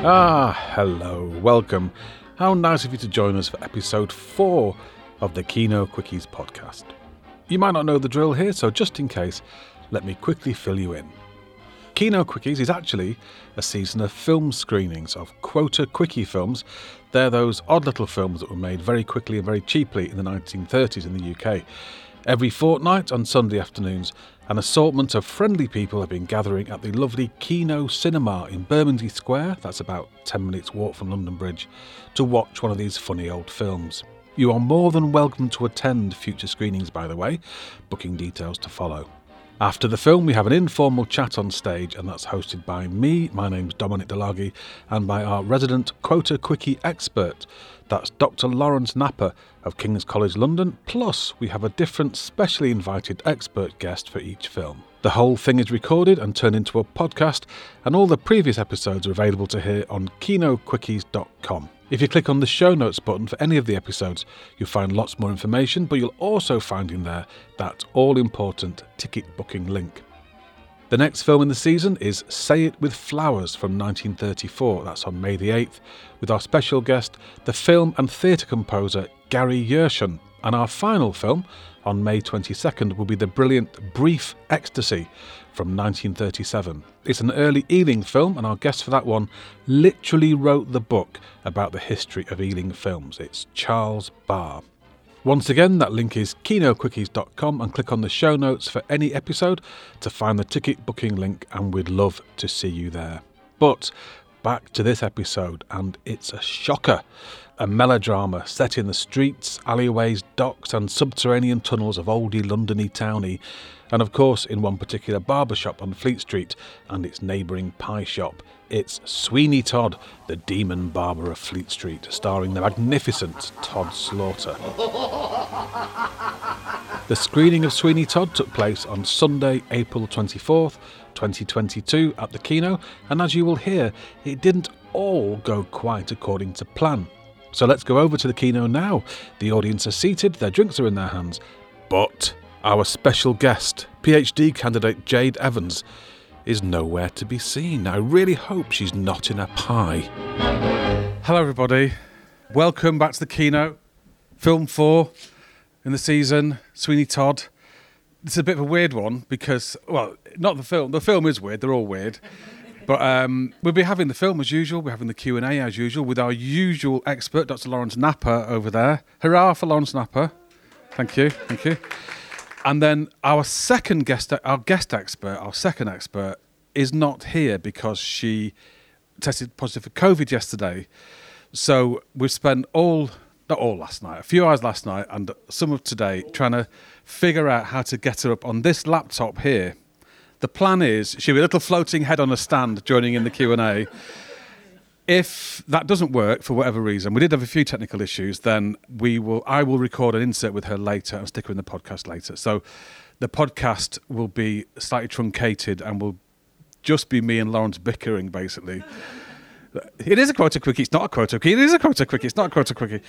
Hello, welcome. How nice of you to join us for episode 4 of the Kino Quickies podcast. You might not know the drill here, so just in case, let me quickly fill you in. Kino Quickies is actually a season of film screenings of Quota Quickie films. They're those odd little films that were made very quickly and very cheaply in the 1930s in the UK. Every fortnight on Sunday afternoons, an assortment of friendly people have been gathering at the lovely Kino Cinema in Bermondsey Square, that's about 10 minutes walk from London Bridge, to watch one of these funny old films. You are more than welcome to attend future screenings, by the way, booking details to follow. After the film, we have an informal chat on stage, and that's hosted by me, my name's Dominic Delaghi, and by our resident Quota Quickie expert. That's Dr. Lawrence Napper of King's College London, plus we have a different specially invited expert guest for each film. The whole thing is recorded and turned into a podcast, and all the previous episodes are available to hear on kinoquickies.com. If you click on the show notes button for any of the episodes, you'll find lots more information, but you'll also find in there that all-important ticket booking link. The next film in the season is Say It With Flowers from 1934. That's on May the 8th, with our special guest, the film and theatre composer Gary Yershon. And our final film, on May 22nd, will be the brilliant Brief Ecstasy from 1937. It's an early Ealing film, and our guest for that one literally wrote the book about the history of Ealing films. It's Charles Barr. Once again, that link is kinoquickies.com, and click on the show notes for any episode to find the ticket booking link, and we'd love to see you there. But back to this episode, and it's a shocker. A melodrama set in the streets, alleyways, docks and subterranean tunnels of oldie Londony townie, and of course in one particular barbershop on Fleet Street and its neighbouring pie shop. It's Sweeney Todd, the demon barber of Fleet Street, starring the magnificent Todd Slaughter. The screening of Sweeney Todd took place on Sunday, April 24th, 2022 at the Kino, and as you will hear, it didn't all go quite according to plan. So let's go over to the Kino now. The audience are seated, their drinks are in their hands, but our special guest, PhD candidate Jade Evans, is nowhere to be seen. I really hope she's not in a pie. Hello everybody, welcome back to the Kino. Film 4 in the season, Sweeney Todd. This is a bit of a weird one because, well, not the film is weird, they're all weird. But we'll be having the film as usual, we're having the Q&A as usual with our usual expert, Dr. Lawrence Napper over there. Hurrah for Lawrence Napper. Thank you. And then our second guest expert is not here because she tested positive for COVID yesterday. So we've spent a few hours last night and some of today trying to figure out how to get her up on this laptop here. The plan is she'll be a little floating head on a stand joining in the Q&A. If that doesn't work for whatever reason, we did have a few technical issues, then I will record an insert with her later and stick her in the podcast later. So the podcast will be slightly truncated and will just be me and Lawrence bickering, basically. It is a Quota Quickie, it's not a Quota Quickie. It is a Quota Quickie, it's not a Quota Quickie.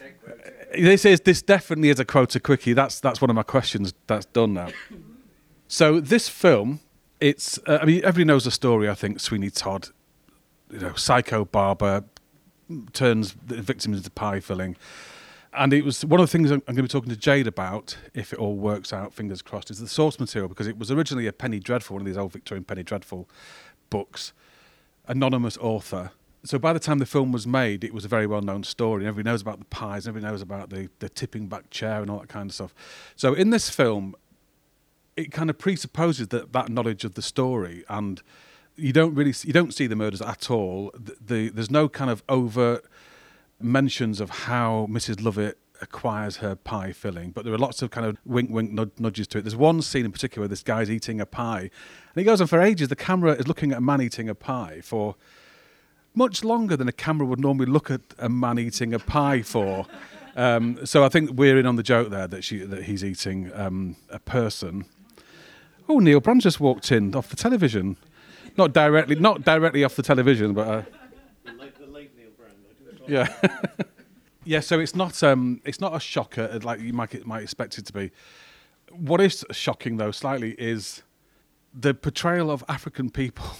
This definitely is a Quota Quickie. That's one of my questions. That's done now. So this film, it's everybody knows the story. I think Sweeney Todd, psycho barber, turns the victims into pie filling, and it was one of the things I'm going to be talking to Jade about, if it all works out, fingers crossed, is the source material, because it was originally a Penny Dreadful, one of these old Victorian Penny Dreadful books, anonymous author. So by the time the film was made, it was a very well-known story, and everybody knows about the pies, everybody knows about the tipping back chair and all that kind of stuff. So in this film, it kind of presupposes that knowledge of the story, and you don't see the murders at all. There's no kind of overt mentions of how Mrs. Lovett acquires her pie filling, but there are lots of kind of wink nudges to it. There's one scene in particular where this guy's eating a pie, and he goes on for ages. The camera is looking at a man eating a pie for much longer than a camera would normally look at a man eating a pie for. So I think we're in on the joke there that he's eating a person. Oh, Neil Brand just walked in off the television. Not directly off the television, but the late Neil Brand. Yeah. Yeah, so it's not a shocker like you might expect it to be. What is shocking though slightly is the portrayal of African people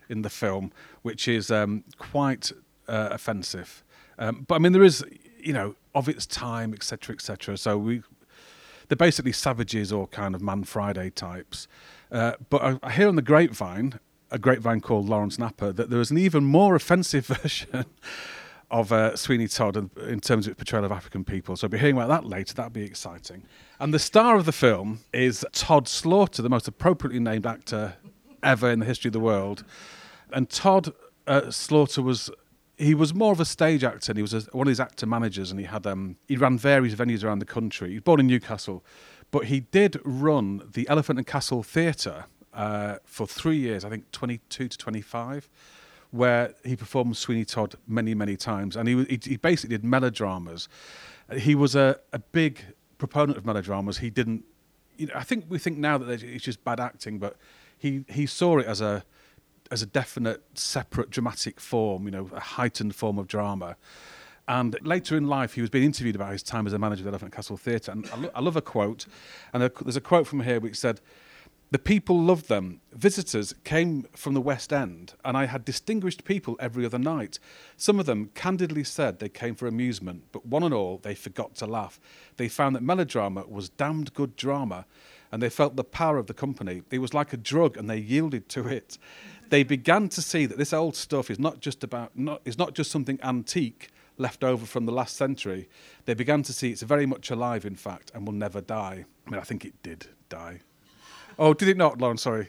in the film, which is quite offensive. But I mean, there is, of its time, etc., etc. So they're basically savages or kind of Man Friday types. But I hear on the grapevine, a grapevine called Lawrence Napper, that there was an even more offensive version of Sweeney Todd in terms of its portrayal of African people. So I'll be hearing about that later. That'll be exciting. And the star of the film is Tod Slaughter, the most appropriately named actor ever in the history of the world. And Tod Slaughter was more of a stage actor, and he was one of his actor managers, and he ran various venues around the country. He was born in Newcastle, but he did run the Elephant and Castle Theatre for 3 years, I think 22 to 25, where he performed Sweeney Todd many, many times. And he basically did melodramas. He was a big proponent of melodramas. He didn't, I think we think now that it's just bad acting, but he saw it as a definite separate dramatic form, a heightened form of drama. And later in life, he was being interviewed about his time as a manager of the Elephant Castle Theatre. And I love a quote. And there's a quote from here which said, "The people loved them. Visitors came from the West End, and I had distinguished people every other night. Some of them candidly said they came for amusement, but one and all, they forgot to laugh. They found that melodrama was damned good drama, and they felt the power of the company. It was like a drug, and they yielded to it. They began to see that this old stuff is not just something antique left over from the last century. They began to see it's very much alive, in fact, and will never die." I mean, I think it did die. Oh, did it not, Lauren? Sorry.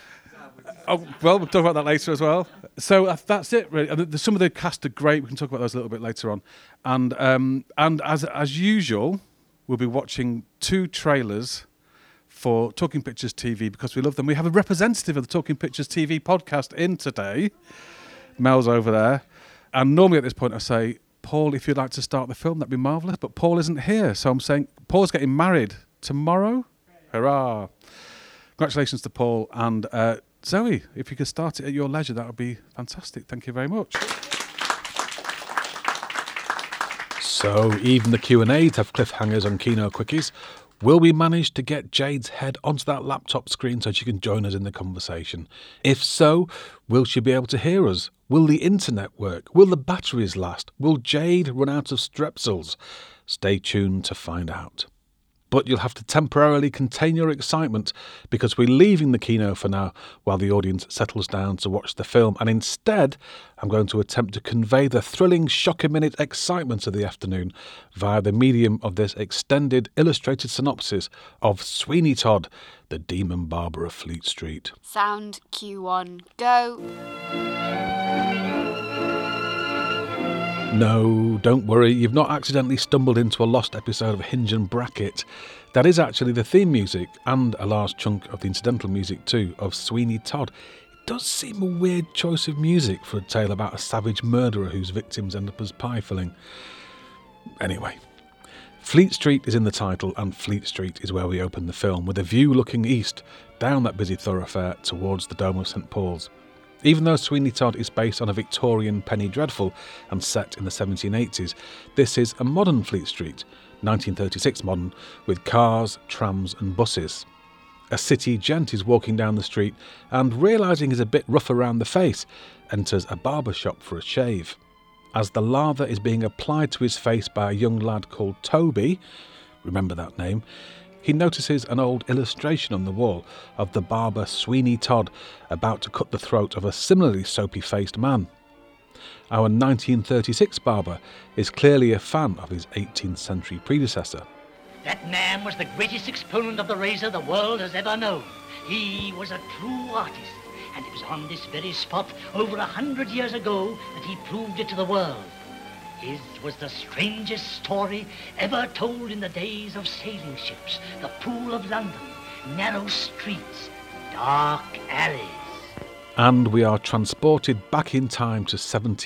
Oh, well, we'll talk about that later as well. So that's it, really. Some of the cast are great. We can talk about those a little bit later on. And as usual, we'll be watching 2 trailers for Talking Pictures TV because we love them. We have a representative of the Talking Pictures TV podcast in today. Mel's over there. And normally at this point I say, Paul, if you'd like to start the film, that'd be marvellous. But Paul isn't here. So I'm saying Paul's getting married tomorrow. Hurrah. Congratulations to Paul. And Zoe, if you could start it at your leisure, that would be fantastic. Thank you very much. So even the Q&As have cliffhangers on Kino Quickies. Will we manage to get Jade's head onto that laptop screen so she can join us in the conversation? If so, will she be able to hear us? Will the internet work? Will the batteries last? Will Jade run out of strepsils? Stay tuned to find out. But you'll have to temporarily contain your excitement because we're leaving the Kino for now while the audience settles down to watch the film. And instead, I'm going to attempt to convey the thrilling shock-a-minute excitement of the afternoon via the medium of this extended illustrated synopsis of Sweeney Todd, the Demon Barber of Fleet Street. Sound Q1, go. No, don't worry, you've not accidentally stumbled into a lost episode of Hinge and Bracket. That is actually the theme music, and a large chunk of the incidental music too, of Sweeney Todd. It does seem a weird choice of music for a tale about a savage murderer whose victims end up as pie filling. Anyway, Fleet Street is in the title, and Fleet Street is where we open the film, with a view looking east, down that busy thoroughfare towards the Dome of St Paul's. Even though Sweeney Todd is based on a Victorian Penny Dreadful and set in the 1780s, this is a modern Fleet Street, 1936 modern, with cars, trams and buses. A city gent is walking down the street and, realising he's a bit rough around the face, enters a barber shop for a shave. As the lather is being applied to his face by a young lad called Toby, remember that name, he notices an old illustration on the wall of the barber Sweeney Todd about to cut the throat of a similarly soapy-faced man. Our 1936 barber is clearly a fan of his 18th century predecessor. That man was the greatest exponent of the razor the world has ever known. He was a true artist, and it was on this very spot over 100 years ago that he proved it to the world. His was the strangest story ever told in the days of sailing ships, the Pool of London, narrow streets, dark alleys. And we are transported back in time to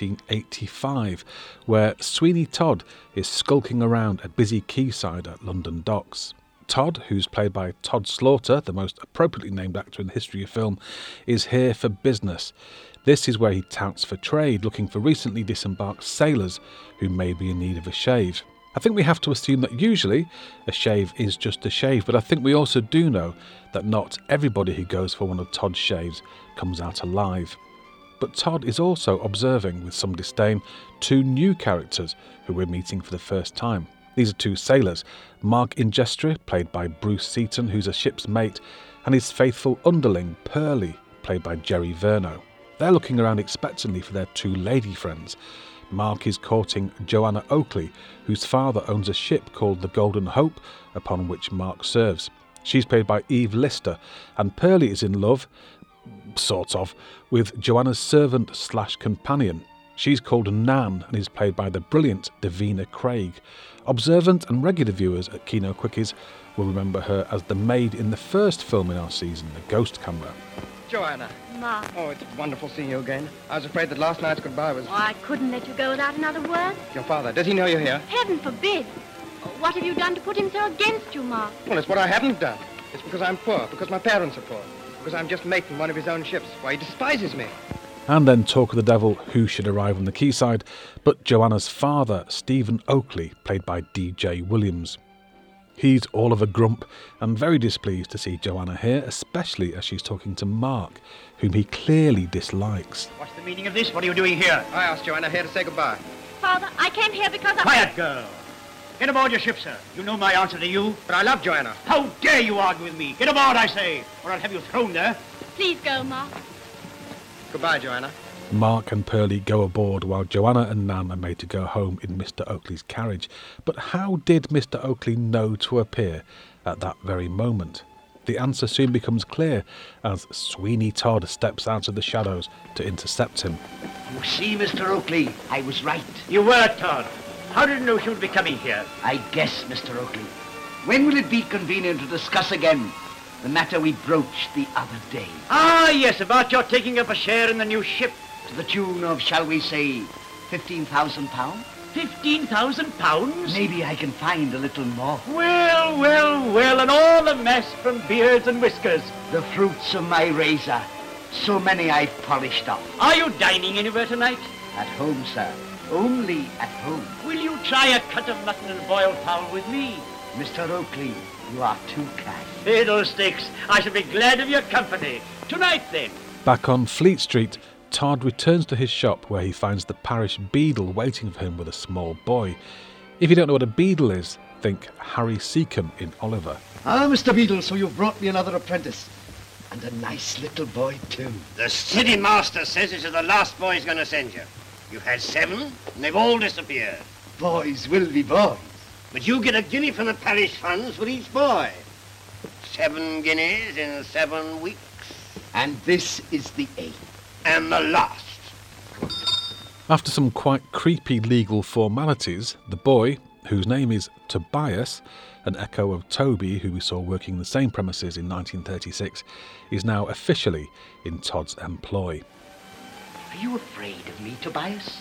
1785, where Sweeney Todd is skulking around a busy quayside at London docks. Todd, who's played by Tod Slaughter, the most appropriately named actor in the history of film, is here for business. This is where he touts for trade, looking for recently disembarked sailors who may be in need of a shave. I think we have to assume that usually a shave is just a shave, but I think we also do know that not everybody who goes for one of Todd's shaves comes out alive. But Todd is also observing with some disdain two new characters who we're meeting for the first time. These are two sailors, Mark Ingestri, played by Bruce Seaton, who's a ship's mate, and his faithful underling, Pearlie, played by Jerry Verno. They're looking around expectantly for their two lady friends. Mark is courting Joanna Oakley, whose father owns a ship called the Golden Hope, upon which Mark serves. She's played by Eve Lister, and Pearlie is in love, sort of, with Joanna's servant/companion. She's called Nan and is played by the brilliant Davina Craig. Observant and regular viewers at Kino Quickies will remember her as the maid in the first film in our season, The Ghost Camera. Joanna. Mark. Oh, it's wonderful seeing you again. I was afraid that last night's goodbye was... Oh, I couldn't let you go without another word. Your father, does he know you're here? Heaven forbid. What have you done to put him so against you, Mark? Well, it's what I haven't done. It's because I'm poor, because my parents are poor, because I'm just mate in one of his own ships. Why, he despises me. And then talk of the devil who should arrive on the quayside, but Joanna's father, Stephen Oakley, played by DJ Williams. He's all of a grump and very displeased to see Joanna here, especially as she's talking to Mark, whom he clearly dislikes. What's the meaning of this? What are you doing here? I asked Joanna here to say goodbye. Father, I came here because I... Quiet, girl. Get aboard your ship, sir. You know my answer to you. But I love Joanna. How dare you argue with me? Get aboard, I say, or I'll have you thrown there. Please go, Mark. Goodbye, Joanna. Mark and Pearlie go aboard while Joanna and Nan are made to go home in Mr. Oakley's carriage. But how did Mr. Oakley know to appear at that very moment? The answer soon becomes clear as Sweeney Todd steps out of the shadows to intercept him. You see, Mr. Oakley, I was right. You were, Todd. How did you know she would be coming here? I guess, Mr. Oakley. When will it be convenient to discuss again the matter we broached the other day? Ah, yes, about your taking up a share in the new ship. To the tune of, shall we say, £15,000? £15,000? Maybe I can find a little more. Well, and all the mess from beards and whiskers. The fruits of my razor. So many I've polished off. Are you dining anywhere tonight? At home, sir. Only at home. Will you try a cut of mutton and boiled fowl with me? Mr. Oakley, you are too kind. Fiddlesticks, I shall be glad of your company. Tonight, then. Back on Fleet Street, Todd returns to his shop where he finds the parish beadle waiting for him with a small boy. If you don't know what a beadle is, think Harry Seacombe in Oliver. Ah, Mr. Beadle, so you've brought me another apprentice. And a nice little boy, too. The city master says this is the last boy he's going to send you. You've had 7, and they've all disappeared. Boys will be boys. But you get a guinea from the parish funds for each boy. 7 guineas in 7 weeks. And this is the 8th. And the last. After some quite creepy legal formalities, the boy, whose name is Tobias, an echo of Toby, who we saw working the same premises in 1936, is now officially in Todd's employ. Are you afraid of me, Tobias?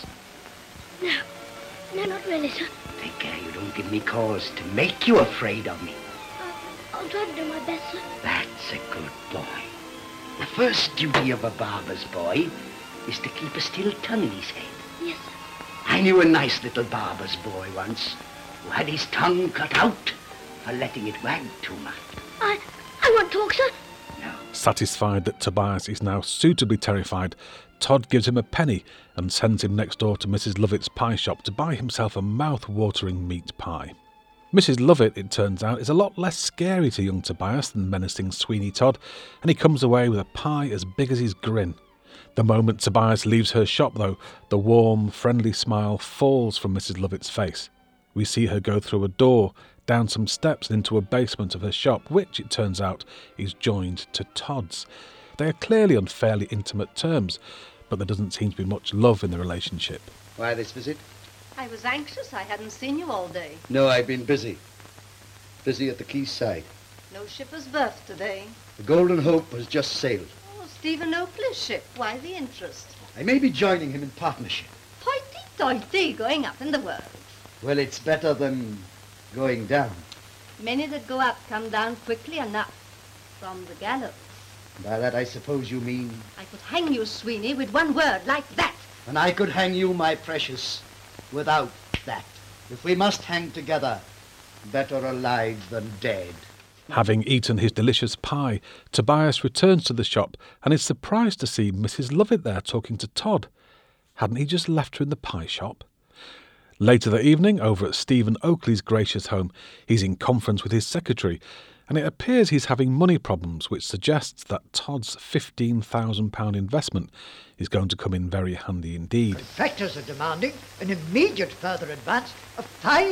No, not really, sir. Take care you don't give me cause to make you afraid of me. I'll try to do my best, sir. That's a good boy. The first duty of a barber's boy is to keep a still tongue in his head. Yes, sir. I knew a nice little barber's boy once who had his tongue cut out for letting it wag too much. I won't talk, sir. No. Satisfied that Tobias is now suitably terrified, Todd gives him a penny and sends him next door to Mrs. Lovett's pie shop to buy himself a mouth-watering meat pie. Mrs. Lovett, it turns out, is a lot less scary to young Tobias than menacing Sweeney Todd, and he comes away with a pie as big as his grin. The moment Tobias leaves her shop, though, the warm, friendly smile falls from Mrs. Lovett's face. We see her go through a door, down some steps and into a basement of her shop, which, it turns out, is joined to Todd's. They are clearly on fairly intimate terms, but there doesn't seem to be much love in the relationship. Why this visit? I was anxious. I hadn't seen you all day. No, I've been busy. Busy at the quayside. No ship has berthed today. The Golden Hope has just sailed. Oh, Stephen Oakley's ship. Why the interest? I may be joining him in partnership. Hoity-toity, going up in the world. Well, it's better than going down. Many that go up come down quickly enough from the gallows. By that I suppose you mean... I could hang you, Sweeney, with one word like that. And I could hang you, my precious, without that. If we must hang together, better alive than dead. Having eaten his delicious pie, Tobias returns to the shop and is surprised to see Mrs. Lovett there talking to Todd. Hadn't he just left her in the pie shop? Later that evening, over at Stephen Oakley's gracious home, he's in conference with his secretary, and it appears he's having money problems, which suggests that Todd's £15,000 investment is going to come in very handy indeed. Factors are demanding an immediate further advance of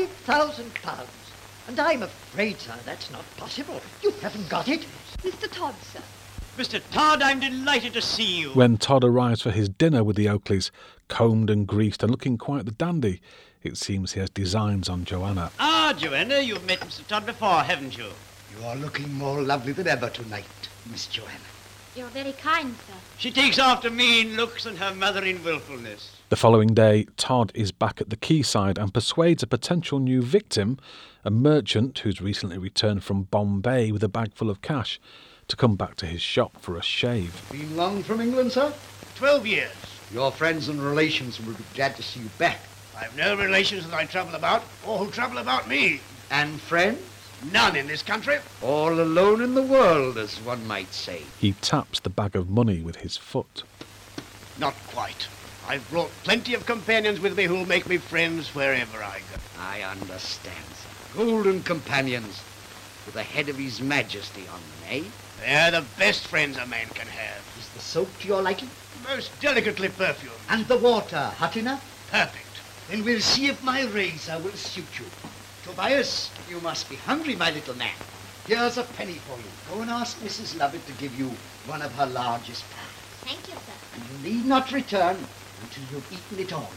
£5,000. And I'm afraid, sir, that's not possible. You haven't got it. Mr. Todd, sir. Mr. Todd, I'm delighted to see you. When Todd arrives for his dinner with the Oakleys, combed and greased and looking quite the dandy, it seems he has designs on Joanna. Ah, Joanna, you've met Mr. Todd before, haven't you? You are looking more lovely than ever tonight, Miss Joanna. You're very kind, sir. She takes after me in looks and her mother in wilfulness. The following day, Todd is back at the quayside and persuades a potential new victim, a merchant who's recently returned from Bombay with a bag full of cash, to come back to his shop for a shave. Been long from England, sir? 12 years. Your friends and relations will be glad to see you back. I've no relations that I trouble about, or who trouble about me. And friends? None in this country. All alone in the world, as one might say. He taps the bag of money with his foot. Not quite. I've brought plenty of companions with me who'll make me friends wherever I go. I understand, sir. Golden companions, with the head of His Majesty on them, eh? They're the best friends a man can have. Is the soap to your liking? Most delicately perfumed. And the water hot enough? Perfect. Then we'll see if my razor will suit you. Tobias, you must be hungry, my little man. Here's a penny for you. Go and ask Mrs. Lovett to give you one of her largest pies. Thank you, sir. And you need not return until you've eaten it all.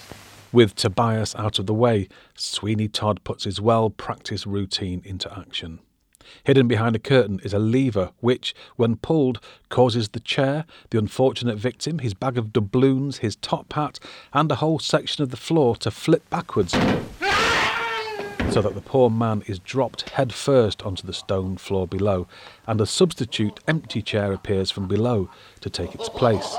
With Tobias out of the way, Sweeney Todd puts his well-practiced routine into action. Hidden behind a curtain is a lever which, when pulled, causes the chair, the unfortunate victim, his bag of doubloons, his top hat, and a whole section of the floor to flip backwards, so that the poor man is dropped head first onto the stone floor below, and a substitute empty chair appears from below to take its place.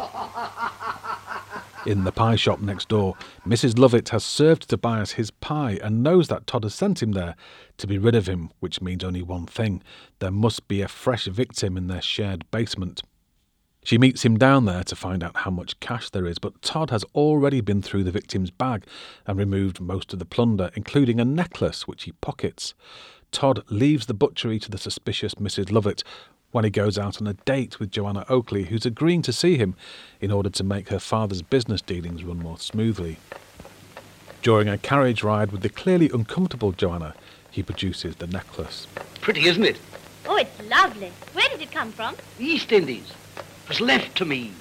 In the pie shop next door, Mrs. Lovett has served Tobias his pie and knows that Todd has sent him there to be rid of him, which means only one thing: there must be a fresh victim in their shared basement. She meets him down there to find out how much cash there is, but Todd has already been through the victim's bag and removed most of the plunder, including a necklace which he pockets. Todd leaves the butchery to the suspicious Mrs. Lovett when he goes out on a date with Joanna Oakley, who's agreeing to see him in order to make her father's business dealings run more smoothly. During a carriage ride with the clearly uncomfortable Joanna, he produces the necklace. Pretty, isn't it? Oh, it's lovely. Where did it come from? The East Indies. It was left to me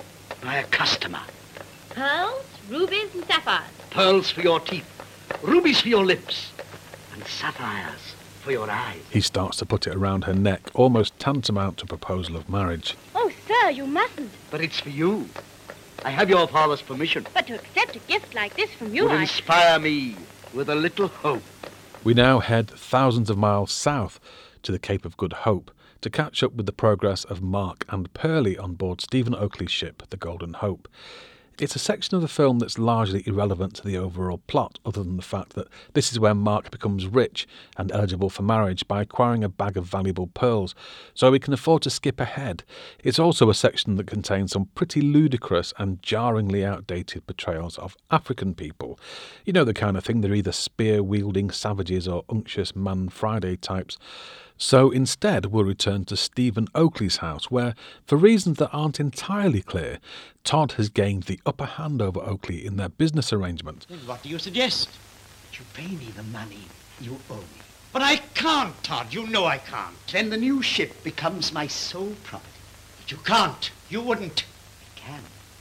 by a customer. Pearls, rubies, and sapphires. Pearls for your teeth, rubies for your lips, and sapphires for your eyes. He starts to put it around her neck, almost tantamount to a proposal of marriage. Oh, sir, you mustn't. But it's for you. I have your father's permission. But to accept a gift like this from you, Would inspire me with a little hope. We now head thousands of miles south to the Cape of Good Hope to catch up with the progress of Mark and Pearlie on board Stephen Oakley's ship, the Golden Hope. It's a section of the film that's largely irrelevant to the overall plot, other than the fact that this is where Mark becomes rich and eligible for marriage by acquiring a bag of valuable pearls, so we can afford to skip ahead. It's also a section that contains some pretty ludicrous and jarringly outdated portrayals of African people. You know, the kind of thing, they're either spear-wielding savages or unctuous Man Friday types. So instead, we'll return to Stephen Oakley's house, where, for reasons that aren't entirely clear, Todd has gained the upper hand over Oakley in their business arrangement. Then what do you suggest? That you pay me the money you owe me. But I can't, Todd. You know I can't. Then the new ship becomes my sole property. But you can't. You wouldn't. I can.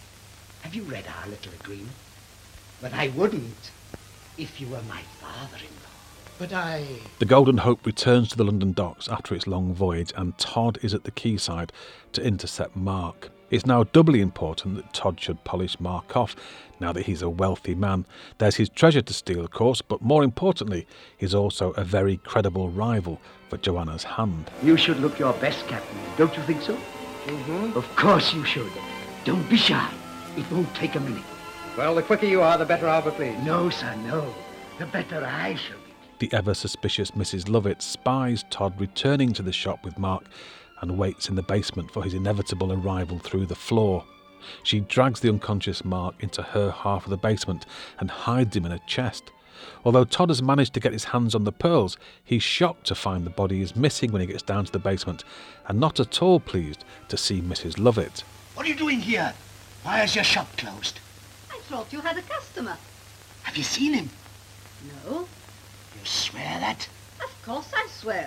Have you read our little agreement? But I wouldn't if you were my father-in-law. But I... The Golden Hope returns to the London docks after its long voyage, and Todd is at the quayside to intercept Mark. It's now doubly important that Todd should polish Mark off, now that he's a wealthy man. There's his treasure to steal, of course, but more importantly, he's also a very credible rival for Joanna's hand. You should look your best, Captain. Don't you think so? Mm-hmm. Of course you should. Don't be shy. It won't take a minute. Well, the quicker you are, the better I'll be pleased. No, sir, no. The better I shall be. The ever-suspicious Mrs. Lovett spies Todd returning to the shop with Mark and waits in the basement for his inevitable arrival through the floor. She drags the unconscious Mark into her half of the basement and hides him in a chest. Although Todd has managed to get his hands on the pearls, he's shocked to find the body is missing when he gets down to the basement, and not at all pleased to see Mrs. Lovett. What are you doing here? Why is your shop closed? I thought you had a customer. Have you seen him? No, You swear that? of course I swear.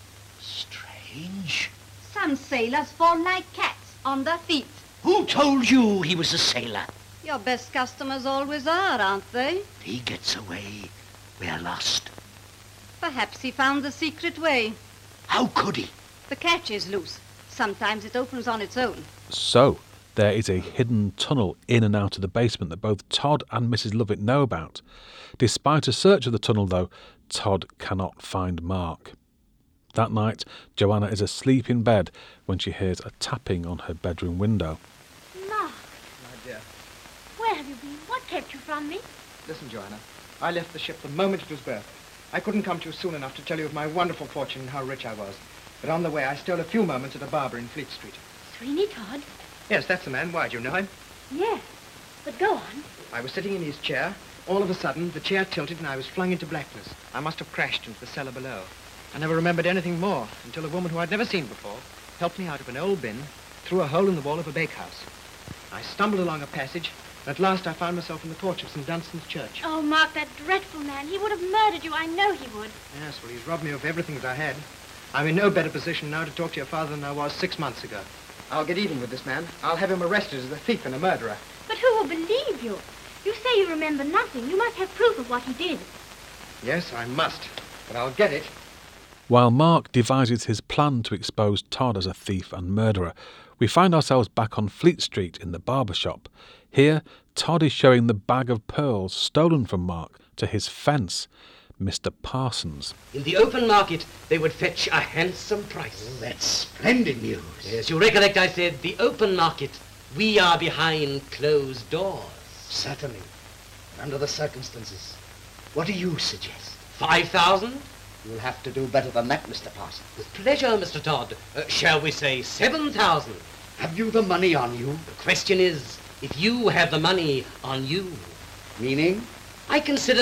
Strange. Some sailors fall like cats on their feet. Who told you he was a sailor? Your best customers always are, aren't they? If he gets away, we're lost. Perhaps he found the secret way. How could he? The catch is loose. Sometimes it opens on its own. So, there is a hidden tunnel in and out of the basement that both Todd and Mrs. Lovett know about. Despite a search of the tunnel, though, Todd cannot find Mark. That night, Joanna is asleep in bed when she hears a tapping on her bedroom window. Mark, My dear, where have you been? What kept you from me? listen, Joanna. I left the ship the moment it was berthed. I couldn't come to you soon enough to tell you of my wonderful fortune and how rich I was. But on the way, I stole a few moments at a barber in Fleet Street. Sweeney Todd? Yes, that's the man. Why, do you know him? Yes. But go on. I was sitting in his chair. All of a sudden, the chair tilted and I was flung into blackness. I must have crashed into the cellar below. I never remembered anything more until a woman who I'd never seen before helped me out of an old bin through a hole in the wall of a bakehouse. I stumbled along a passage, and at last I found myself in the porch of St. Dunstan's Church. Oh, Mark, that dreadful man. He would have murdered you. I know he would. Yes, well, he's robbed me of everything that I had. I'm in no better position now to talk to your father than I was 6 months ago. I'll get even with this man. I'll have him arrested as a thief and a murderer. But who will believe you? You say you remember nothing. You must have proof of what he did. Yes, I must, but I'll get it. While Mark devises his plan to expose Todd as a thief and murderer, we find ourselves back on Fleet Street in the barber shop. Here, Todd is showing the bag of pearls stolen from Mark to his fence, Mr. Parsons. In the open market, they would fetch a handsome price. Oh, that's splendid news. Yes, you recollect I said the open market. We are behind closed doors. Certainly. Under the circumstances. What do you suggest? 5,000? You'll have to do better than that, Mr. Parsons. With pleasure, Mr. Todd. Shall we say 7,000? Have you the money on you? The question is, if you have the money on you. Meaning? I consider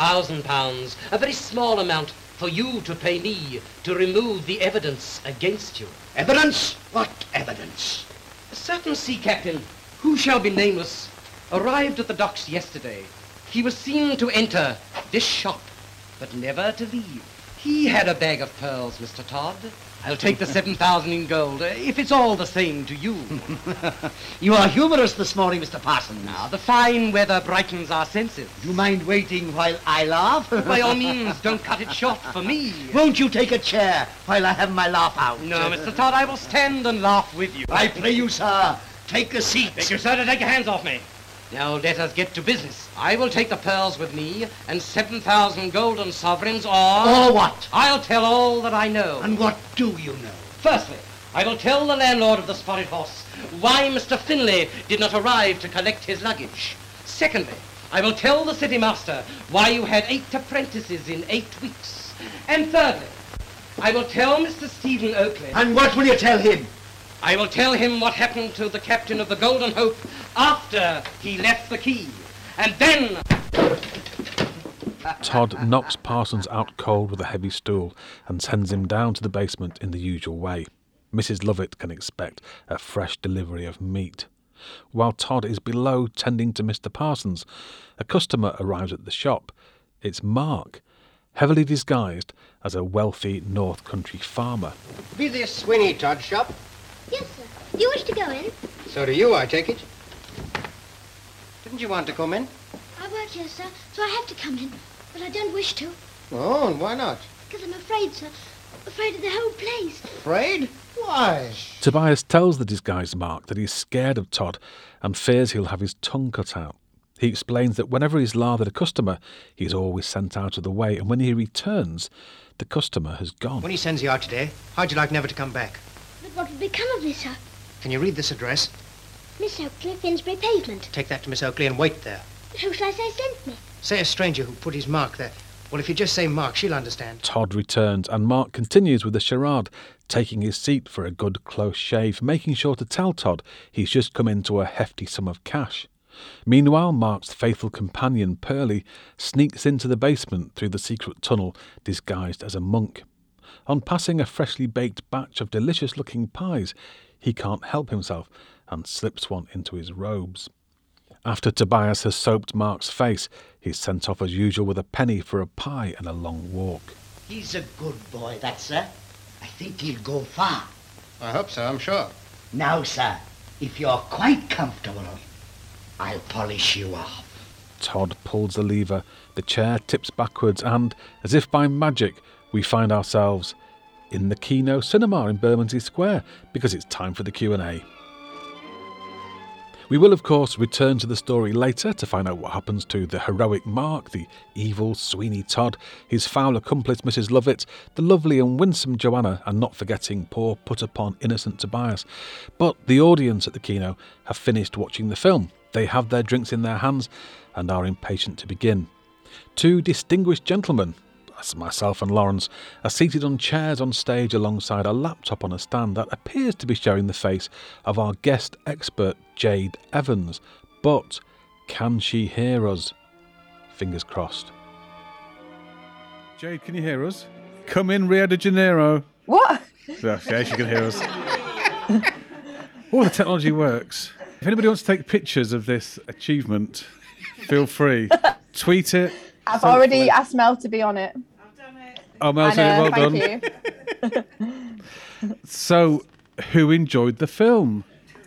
£7,000 a very small amount for you to pay me to remove the evidence against you. Evidence? What evidence? A certain sea captain, who shall be nameless, arrived at the docks yesterday. He was seen to enter this shop, but never to leave. He had a bag of pearls, Mr. Todd. I'll take the 7,000 in gold, if it's all the same to you. You are humorous this morning, Mr. Parsons. Now, the fine weather brightens our senses. You mind waiting while I laugh? By all means, don't cut it short for me. Won't you take a chair while I have my laugh out? No, Mr. Todd, I will stand and laugh with you. I pray you, sir, take a seat. Beg you, sir, to take your hands off me. Now let us get to business. I will take the pearls with me and 7,000 golden sovereigns, Or what? I'll tell all that I know. And what do you know? Firstly, I will tell the landlord of the Spotted Horse why Mr. Finlay did not arrive to collect his luggage. Secondly, I will tell the city master why you had 8 apprentices in 8 weeks. And thirdly, I will tell Mr. Stephen Oakley. And what will you tell him? I will tell him what happened to the captain of the Golden Hope after he left the quay. And then... Todd knocks Parsons out cold with a heavy stool and sends him down to the basement in the usual way. Mrs. Lovett can expect a fresh delivery of meat. While Todd is below tending to Mr. Parsons, a customer arrives at the shop. It's Mark, heavily disguised as a wealthy North Country farmer. Be this Sweeney Todd shop? Yes, sir. Do you wish to go in? So do you, I take it. Didn't you want to come in? I work here, sir, so I have to come in. But I don't wish to. Oh, and why not? Because I'm afraid, sir. Afraid of the whole place. Afraid? Why? Tobias tells the disguised Mark that he's scared of Todd and fears he'll have his tongue cut out. He explains that whenever he's lathered a customer, he's always sent out of the way, and when he returns, the customer has gone. When he sends you out today, how'd you like never to come back? But what would become of me, sir? Can you read this address? Miss Oakley, Finsbury Pavement. Take that to Miss Oakley and wait there. Who shall I say sent me? Say a stranger who put his mark there. Well, if you just say Mark, she'll understand. Todd returns and Mark continues with the charade, taking his seat for a good close shave, making sure to tell Todd he's just come into a hefty sum of cash. Meanwhile, Mark's faithful companion, Pearlie, sneaks into the basement through the secret tunnel disguised as a monk. On passing a freshly baked batch of delicious-looking pies, he can't help himself and slips one into his robes. After Tobias has soaped Mark's face, he's sent off as usual with a penny for a pie and a long walk. He's a good boy, that, sir. I think he'll go far. I hope so, I'm sure. Now, sir, if you're quite comfortable, I'll polish you off. Todd pulls the lever, the chair tips backwards and, as if by magic, we find ourselves in the Kino Cinema in Bermondsey Square because it's time for the Q&A. We will, of course, return to the story later to find out what happens to the heroic Mark, the evil Sweeney Todd, his foul accomplice Mrs. Lovett, the lovely and winsome Joanna, and not forgetting poor put-upon innocent Tobias. But the audience at the Kino have finished watching the film. They have their drinks in their hands and are impatient to begin. Two distinguished gentlemen, that's myself and Lawrence, are seated on chairs on stage alongside a laptop on a stand that appears to be showing the face of our guest expert Jade Evans. But can she hear us? Fingers crossed. Jade, can you hear us? Come in, Rio de Janeiro. What? Yeah, she can hear us. Oh, the technology works. If anybody wants to take pictures of this achievement, feel free. Tweet it. I've already asked Mel to be on it. Oh, Mel said it, well done. You. So, who enjoyed the film?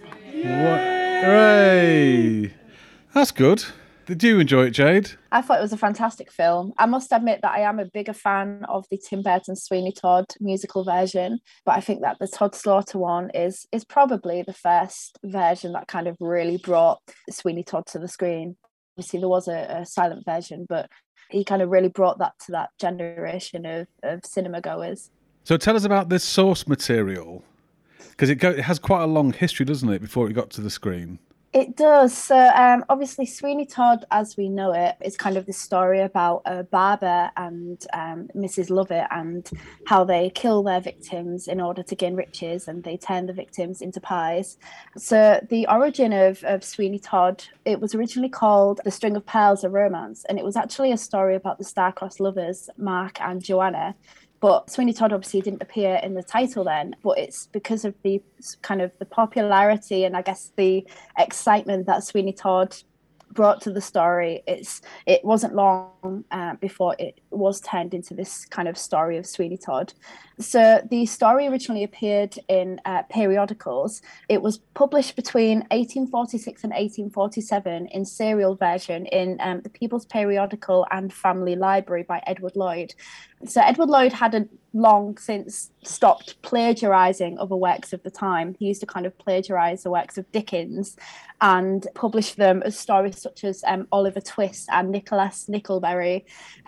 Hooray! That's good. Did you enjoy it, Jade? I thought it was a fantastic film. I must admit that I am a bigger fan of the Tim Burton Sweeney Todd musical version, but I think that the Todd Slaughter one is probably the first version that kind of really brought Sweeney Todd to the screen. Obviously, there was a silent version, but he kind of really brought that to that generation of cinema goers. So tell us about this source material, because it has quite a long history, doesn't it, before it got to the screen? It does. So obviously Sweeney Todd, as we know it, is kind of this story about a barber and Mrs. Lovett and how they kill their victims in order to gain riches, and they turn the victims into pies. So the origin of Sweeney Todd, it was originally called The String of Pearls, a Romance, and it was actually a story about the star-crossed lovers, Mark and Joanna. But Sweeney Todd obviously didn't appear in the title then, but it's because of the kind of the popularity and I guess the excitement that Sweeney Todd brought to the story. It wasn't long before it was turned into this kind of story of Sweeney Todd. So the story originally appeared in periodicals. It was published between 1846 and 1847 in serial version in the People's Periodical and Family Library by Edward Lloyd. So Edward Lloyd had long since stopped plagiarising other works of the time. He used to kind of plagiarise the works of Dickens and publish them as stories such as Oliver Twist and Nicholas Nickelberry.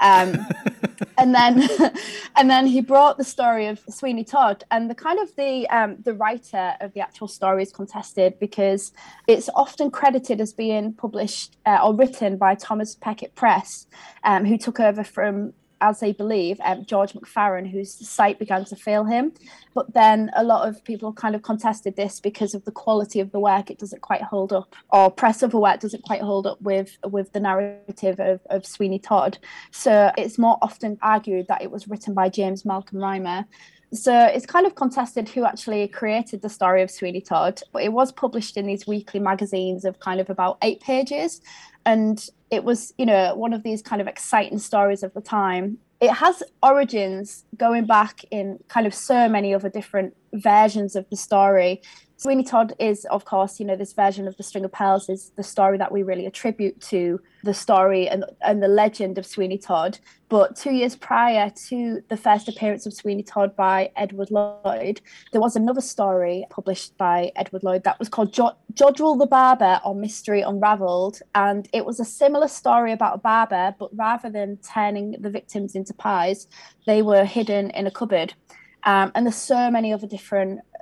And then he brought the story of Sweeney Todd, and the writer of the actual story is contested because it's often credited as being published or written by Thomas Becket Press, who took over from, as they believe, George McFarren, whose sight began to fail him. But then a lot of people kind of contested this because of the quality of the work. It doesn't quite hold up, or press of the work doesn't quite hold up with the narrative of Sweeney Todd. So it's more often argued that it was written by James Malcolm Rymer. So it's kind of contested who actually created the story of Sweeney Todd, but it was published in these weekly magazines of kind of about 8 pages. And it was, one of these kind of exciting stories of the time. It has origins going back in kind of so many other different versions of the story. Sweeney Todd is, of course, this version of The String of Pearls is the story that we really attribute to the story and the legend of Sweeney Todd. But 2 years prior to the first appearance of Sweeney Todd by Edward Lloyd, there was another story published by Edward Lloyd that was called Jodrell the Barber, or Mystery Unravelled. And it was a similar story about a barber, but rather than turning the victims into pies, they were hidden in a cupboard. And there's so many other different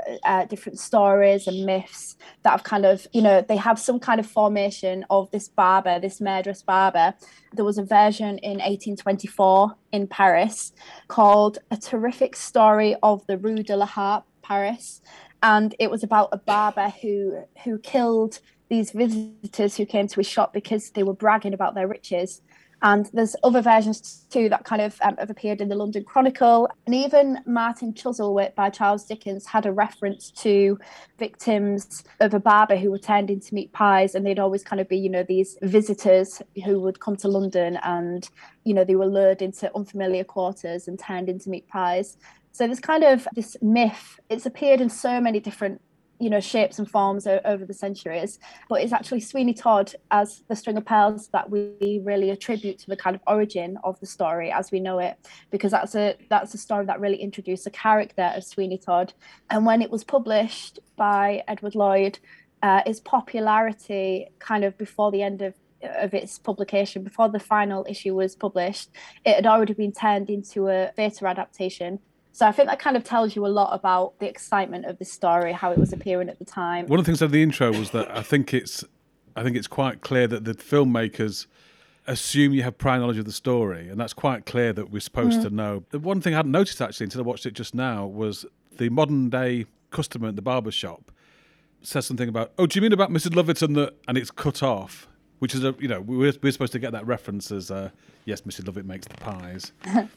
different stories and myths that have kind of, they have some kind of formation of this barber, this murderous barber. There was a version in 1824 in Paris called A Terrific Story of the Rue de la Harpe, Paris. And it was about a barber who killed these visitors who came to his shop because they were bragging about their riches. And there's other versions too that kind of have appeared in the London Chronicle. And even Martin Chuzzlewit by Charles Dickens had a reference to victims of a barber who were turned into meat pies. And they'd always kind of be, these visitors who would come to London and, they were lured into unfamiliar quarters and turned into meat pies. So there's kind of this myth. It's appeared in so many different shapes and forms over the centuries, but it's actually Sweeney Todd as the String of Pearls that we really attribute to the kind of origin of the story as we know it, because that's a story that really introduced the character of Sweeney Todd. And when it was published by Edward Lloyd, its popularity kind of before the end of its publication, before the final issue was published, it had already been turned into a theatre adaptation. So I think that kind of tells you a lot about the excitement of this story, how it was appearing at the time. One of the things of the intro was that I think it's quite clear that the filmmakers assume you have prior knowledge of the story, and that's quite clear that we're supposed to know. The one thing I hadn't noticed actually until I watched it just now was the modern day customer at the barber shop says something about, "Oh, do you mean about Mrs. Lovett and it's cut off?" Which is we're supposed to get that reference as yes, Mrs. Lovett makes the pies.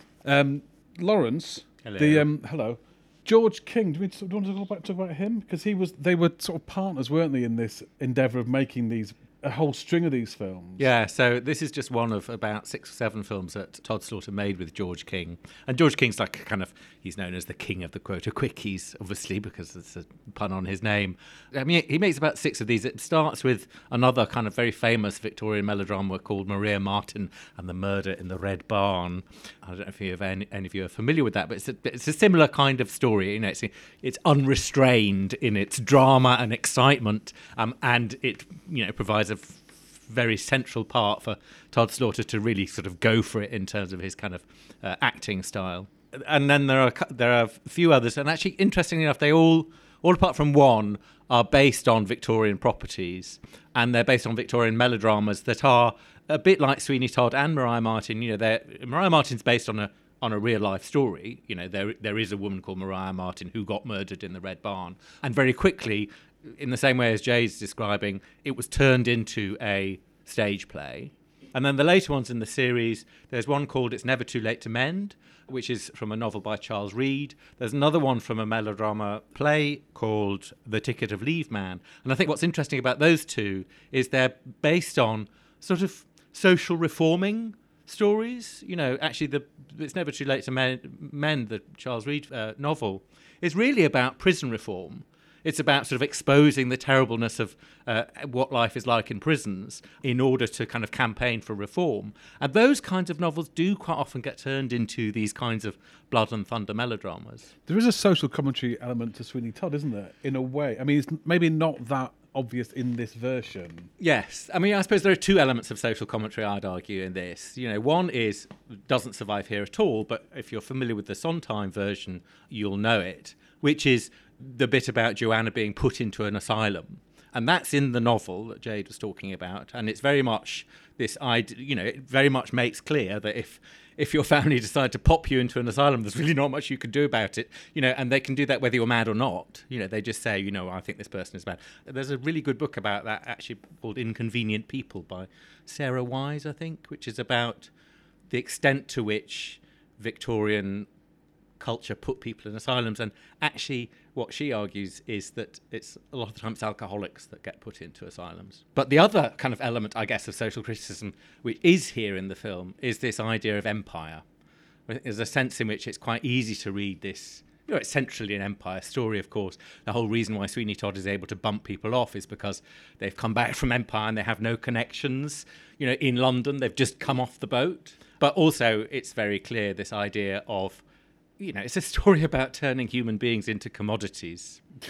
Lawrence. Hello. Hello. George King, do you want to talk about him? Because they were sort of partners, weren't they, in this endeavour of making a whole string of these films. Yeah, so this is just one of about 6 or 7 films that Todd Slaughter made with George King. And George King's he's known as the king of the quota quickies, obviously, because it's a pun on his name. I mean, he makes about 6 of these. It starts with another kind of very famous Victorian melodrama called Maria Martin and the Murder in the Red Barn. I don't know if any of you are familiar with that, but it's a similar kind of story. It's unrestrained in its drama and excitement, and it provides a very central part for Todd Slaughter to really sort of go for it in terms of his kind of acting style. And then there are a few others, and actually, interestingly enough, they all apart from one are based on Victorian properties, and they're based on Victorian melodramas that are a bit like Sweeney Todd and Maria Martin. Maria Martin's based on a real life story. There is a woman called Maria Martin who got murdered in the Red Barn, and very quickly, in the same way as Jay's describing, it was turned into a stage play. And then the later ones in the series, there's one called It's Never Too Late to Mend, which is from a novel by Charles Reade. There's another one from a melodrama play called The Ticket of Leave Man. And I think what's interesting about those two is they're based on sort of social reforming stories. Actually, It's Never Too Late to Mend, the Charles Reade novel, is really about prison reform. It's about sort of exposing the terribleness of what life is like in prisons in order to kind of campaign for reform. And those kinds of novels do quite often get turned into these kinds of blood and thunder melodramas. There is a social commentary element to Sweeney Todd, isn't there? In a way. I mean, it's maybe not that obvious in this version. Yes. I mean, I suppose there are 2 elements of social commentary, I'd argue, in this. One doesn't survive here at all, but if you're familiar with the Sondheim version, you'll know it, which is the bit about Joanna being put into an asylum. And that's in the novel that Jade was talking about. And it's very much this idea, it very much makes clear that if your family decide to pop you into an asylum, there's really not much you can do about it, and they can do that whether you're mad or not. They just say, I think this person is bad. There's a really good book about that, actually, called Inconvenient People by Sarah Wise, I think, which is about the extent to which Victorian culture put people in asylums. And actually, what she argues is that it's a lot of times alcoholics that get put into asylums. But the other kind of element, I guess, of social criticism, which is here in the film, is this idea of empire. There's a sense in which it's quite easy to read this. It's centrally an empire story, of course. The whole reason why Sweeney Todd is able to bump people off is because they've come back from empire and they have no connections, in London. They've just come off the boat. But also, it's very clear, this idea of, it's a story about turning human beings into commodities.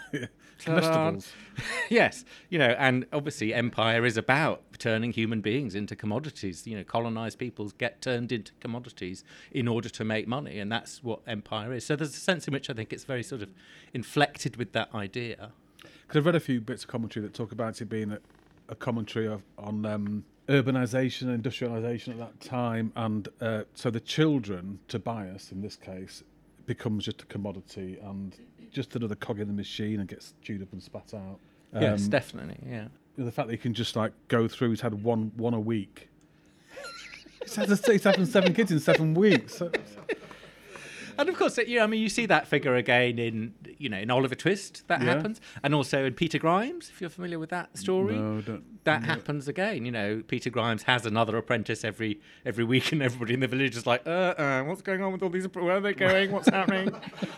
Comestibles. Yes, and obviously empire is about turning human beings into commodities. Colonized peoples get turned into commodities in order to make money, and that's what empire is. So there's a sense in which I think it's very sort of inflected with that idea. Because I've read a few bits of commentary that talk about it being a commentary on urbanisation and industrialisation at that time, and so the children, Tobias in this case, becomes just a commodity and just another cog in the machine and gets chewed up and spat out. Yes, definitely, yeah. The fact that he can just go through, he's had one a week. He's having 7 kids in 7 weeks. So. And of course, you see that figure again in Oliver Twist. That happens, and also in Peter Grimes, if you're familiar with that story. No, that happens again. Peter Grimes has another apprentice every week, and everybody in the village is like, what's going on with all these? Where are they going? What's happening?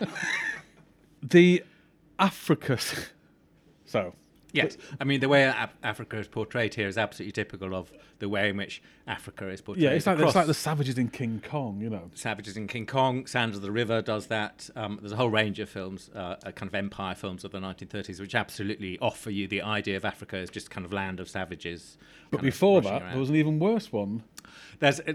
The Africa. So. Yes, the way Africa is portrayed here is absolutely typical of the way in which Africa is portrayed. Yeah, it's like the savages in King Kong, Savages in King Kong, Sands of the River does that. There's a whole range of films, kind of empire films of the 1930s, which absolutely offer you the idea of Africa as just kind of land of savages. But before that, there was an even worse one. There's a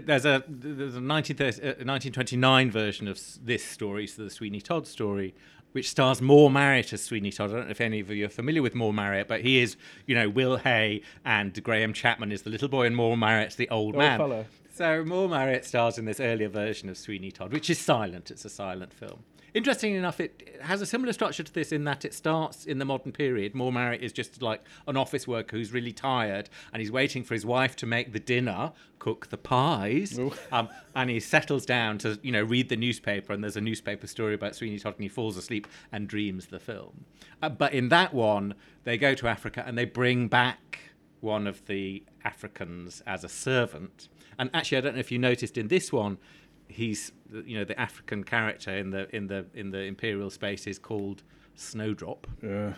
1929 version of this story, so the Sweeney Todd story, which stars Moore Marriott as Sweeney Todd. I don't know if any of you are familiar with Moore Marriott, but he is, Will Hay, and Graham Chapman is the little boy, and Moore Marriott's the old man. Fellow. So Moore Marriott stars in this earlier version of Sweeney Todd, which is silent. It's a silent film. Interestingly enough, it has a similar structure to this in that it starts in the modern period. Moore Marriott is just like an office worker who's really tired, and he's waiting for his wife to make the dinner, cook the pies, and he settles down to read the newspaper, and there's a newspaper story about Sweeney Todd, and he falls asleep and dreams the film. But in that one, they go to Africa and they bring back one of the Africans as a servant. And actually, I don't know if you noticed in this one, he's the African character in the imperial space is called Snowdrop. Yeah.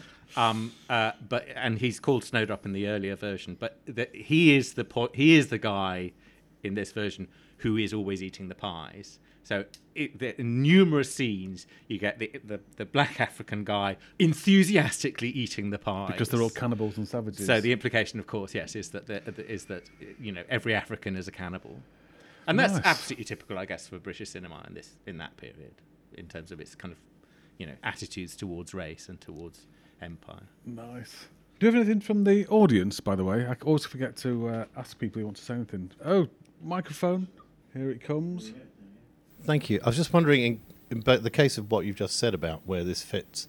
And he's called Snowdrop in the earlier version, but he is the guy in this version who is always eating the pies. So in numerous scenes, you get the black African guy enthusiastically eating the pies because they're all cannibals and savages. So the implication, of course, yes, is that every African is a cannibal. And that's absolutely typical, I guess, for British cinema in that period, in terms of its kind of, attitudes towards race and towards empire. Nice. Do you have anything from the audience, by the way? I always forget to ask people who want to say anything. Oh, microphone. Here it comes. Thank you. I was just wondering, in the case of what you've just said about where this fits,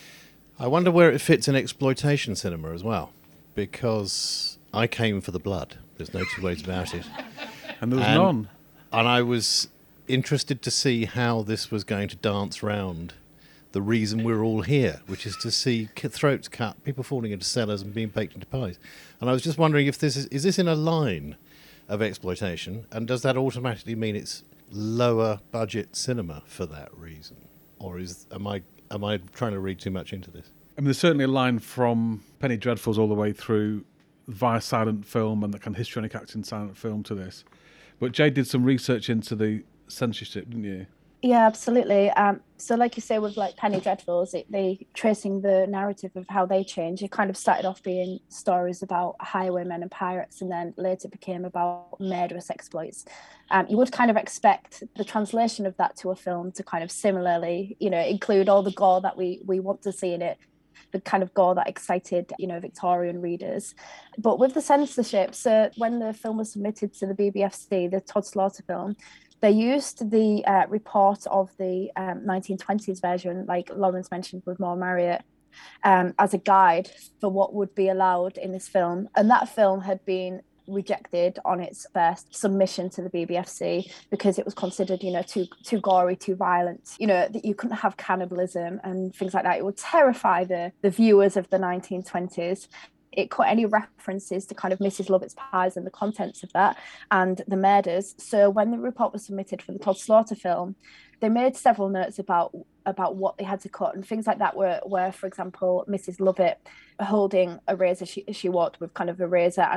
I wonder where it fits in exploitation cinema as well, because I came for the blood. There's no two ways about it. And there was none. And I was interested to see how this was going to dance round the reason we're all here, which is to see throats cut, people falling into cellars and being baked into pies. And I was just wondering if this is this in a line of exploitation, and does that automatically mean it's lower budget cinema for that reason? Or am I trying to read too much into this? There's certainly a line from Penny Dreadfuls all the way through via silent film and the kind of histrionic acting silent film to this. But Jade did some research into the censorship, didn't you? Yeah, absolutely. So like you say with Penny Dreadfuls, they tracing the narrative of how they changed. It kind of started off being stories about highwaymen and pirates, and then later became about murderous exploits. You would kind of expect the translation of that to a film to kind of similarly, include all the gore that we want to see in it, the kind of gore that excited, Victorian readers. But with the censorship, so when the film was submitted to the BBFC, the Todd Slaughter film, they used the report of the 1920s version, like Lawrence mentioned with Moore Marriott, as a guide for what would be allowed in this film. And that film had been rejected on its first submission to the BBFC because it was considered, too gory, too violent, that you couldn't have cannibalism and things like that. It would terrify the viewers of the 1920s. It cut any references to kind of Mrs. Lovett's pies and the contents of that and the murders. So when the report was submitted for the Todd Slaughter film, they made several notes about what they had to cut, and things like that were, for example, Mrs. Lovett holding a razor. She walked with kind of a razor, and also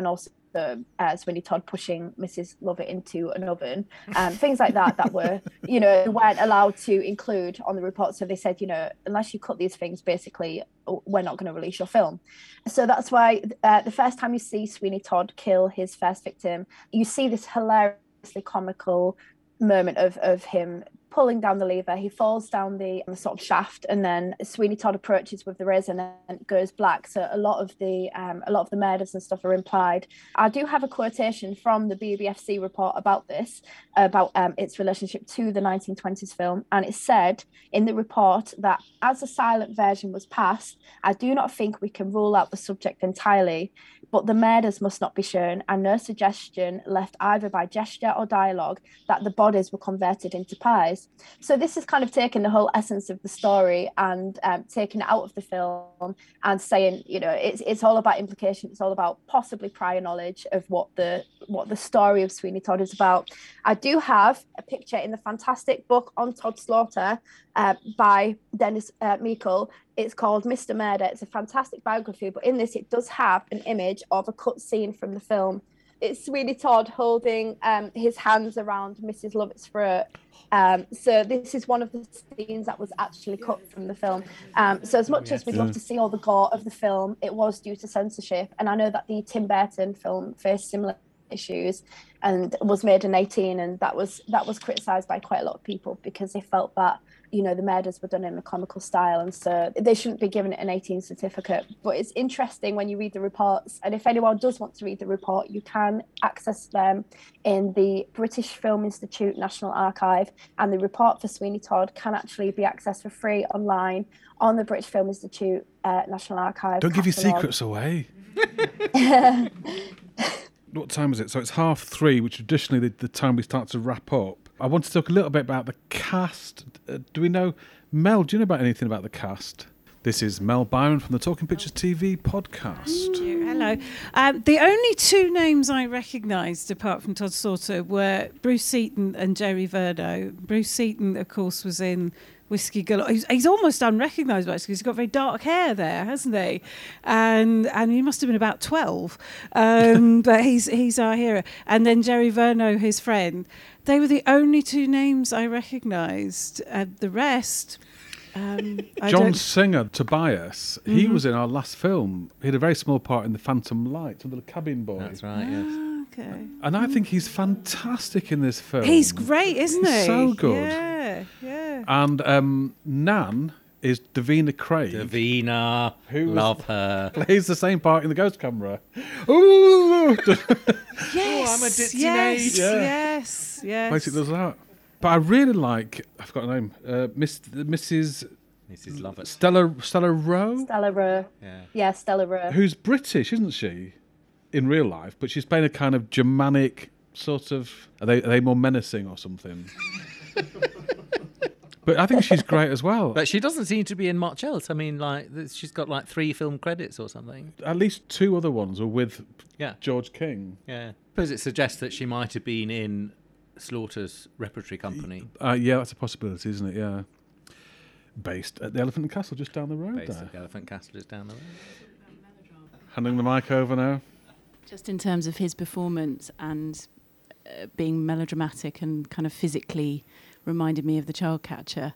Sweeney Todd pushing Mrs. Lovett into an oven, things like that were, weren't allowed to include on the report. So they said, unless you cut these things, basically, we're not going to release your film. So that's why the first time you see Sweeney Todd kill his first victim, you see this hilariously comical moment of him pulling down the lever. He falls down the sort of shaft, and then Sweeney Todd approaches with the razor and then it goes black. So a lot of the murders and stuff are implied. I do have a quotation from the BBFC report about this, about its relationship to the 1920s film, and it said in the report that as a silent version was passed, I do not think we can rule out the subject entirely, but the murders must not be shown, and no suggestion left either by gesture or dialogue that the bodies were converted into pies. So this is kind of taking the whole essence of the story and taking it out of the film and saying, it's all about implication. It's all about possibly prior knowledge of what the story of Sweeney Todd is about. I do have a picture in the fantastic book on Todd Slaughter by Dennis Meikle. It's called Mr. Murder. It's a fantastic biography, but in this it does have an image of a cut scene from the film. It's Sweeney Todd holding his hands around Mrs. Lovett's throat. So this is one of the scenes that was actually cut from the film. So as much as we'd love to see all the gore of the film, it was due to censorship. And I know that the Tim Burton film faced similar issues and was made in 2018, and that was criticised by quite a lot of people because they felt that the murders were done in a comical style, and so they shouldn't be given an 18 certificate. But it's interesting when you read the reports, and if anyone does want to read the report, you can access them in the British Film Institute National Archive, and the report for Sweeney Todd can actually be accessed for free online on the British Film Institute National Archive. Don't give your secrets away. What time is it? So it's 3:30, which traditionally the time we start to wrap up. I want to talk a little bit about the cast. Do we know, Mel, do you know about anything about the cast? This is Mel Byron from the Talking Pictures TV podcast. Hello. The only two names I recognised, apart from Todd Slaughter, were Bruce Seaton and Jerry Verno. Bruce Seaton, of course, was in Whiskey Galore. He's almost unrecognisable, actually, because he's got very dark hair there, hasn't he? And he must have been about 12. But he's our hero. And then Jerry Verno, his friend. They were the only two names I recognised. The rest... John Singer, Tobias, he was in our last film. He had a very small part in The Phantom Light, the little cabin boy. That's right, yes. Okay. And I think he's fantastic in this film. He's great, isn't he? He's so good. Yeah. And Nan is Davina Craig. Davina, love her. Plays the same part in The Ghost Camera. Ooh! Yes, I'm a ditzy maid. Yes. Basically does that. But I really like, I forgot her name, Mrs. Lovett. Stella Rowe? Stella Rowe. Yeah, Stella Rowe. Who's British, isn't she, in real life? But she's playing a kind of Germanic sort of... Are they more menacing or something? But I think she's great as well. But she doesn't seem to be in much else. I mean, she's got 3 film credits or something. At least 2 other ones are with George King. Yeah. I suppose it suggests that she might have been in Slaughter's repertory company. Yeah, that's a possibility, isn't it? Yeah. Based at the Elephant and Castle, just down the road. Based at the Elephant Castle, just down the road. Handing the mic over now. Just in terms of his performance and being melodramatic and kind of physically reminded me of The Childcatcher.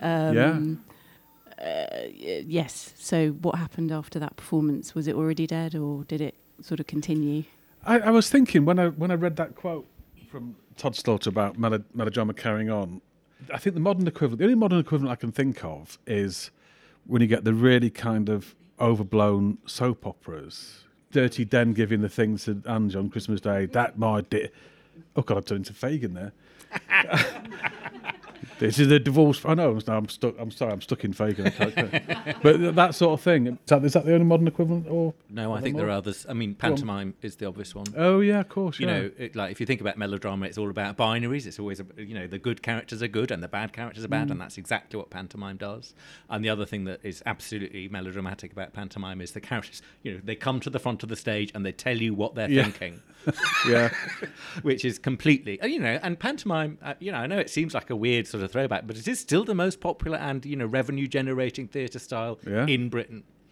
Yes. So what happened after that performance? Was it already dead, or did it sort of continue? I was thinking when I read that quote from Todd Slaughter about melodrama carrying on, I think the only modern equivalent I can think of is when you get the really kind of overblown soap operas. Dirty Den giving the thing to Ange on Christmas Day, that my dear. Oh God, I've turned into Fagin there. This is the divorce. I know. I'm stuck. I'm sorry. I'm stuck in Fagin. But that sort of thing. Is that the only modern equivalent? Or no, I think there are others. I mean, pantomime is the obvious one. Oh yeah, of course. You know, if you think about melodrama, it's all about binaries. It's always the good characters are good and the bad characters are bad, and that's exactly what pantomime does. And the other thing that is absolutely melodramatic about pantomime is the characters. They come to the front of the stage and they tell you what they're thinking. Yeah, which is completely, and pantomime. I know it seems like a weird sort of throwback, but it is still the most popular and revenue generating theatre style in Britain. Yeah,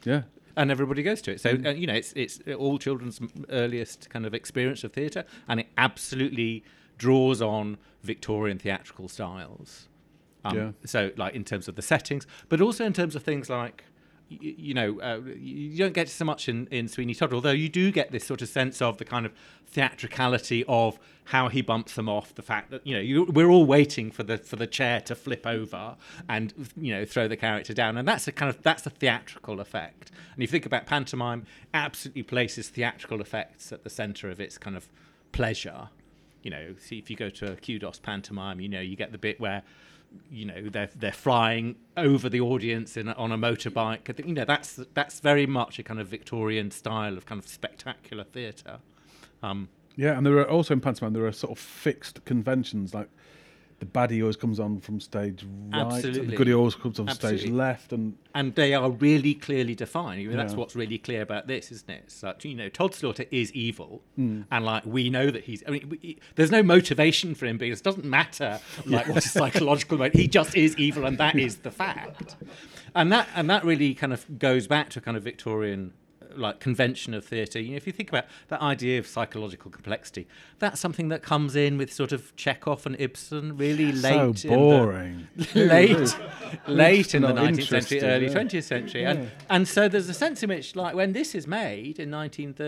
And everybody goes to it. So, it's all children's earliest kind of experience of theatre, and it absolutely draws on Victorian theatrical styles. So, like, in terms of the settings, but also in terms of things like, you don't get so much in Sweeney Todd, although you do get this sort of sense of the kind of theatricality of how he bumps them off, the fact that we're all waiting for the chair to flip over and throw the character down, and that's a theatrical effect. And if you think about pantomime, absolutely places theatrical effects at the centre of its kind of pleasure. See, if you go to a kudos pantomime, you get the bit where they're flying over the audience on a motorbike. I think that's very much a kind of Victorian style of kind of spectacular theatre. And there are also in pantomime there are sort of fixed conventions, like the baddie always comes on from stage right, Absolutely. the goodie always comes on Absolutely. stage left, and they are really clearly defined. That's what's really clear about this, isn't it? It's like, Todd Slaughter is evil, and like we know that he's. I mean, there's no motivation for him because it doesn't matter like what his psychological motive. He just is evil, and that is the fact. And that really kind of goes back to a kind of Victorian like convention of theatre. If you think about that idea of psychological complexity, that's something that comes in with sort of Chekhov and Ibsen really late. So boring. Late in the 19th century, early 20th century. Yeah. And so there's a sense in which, like, when this is made in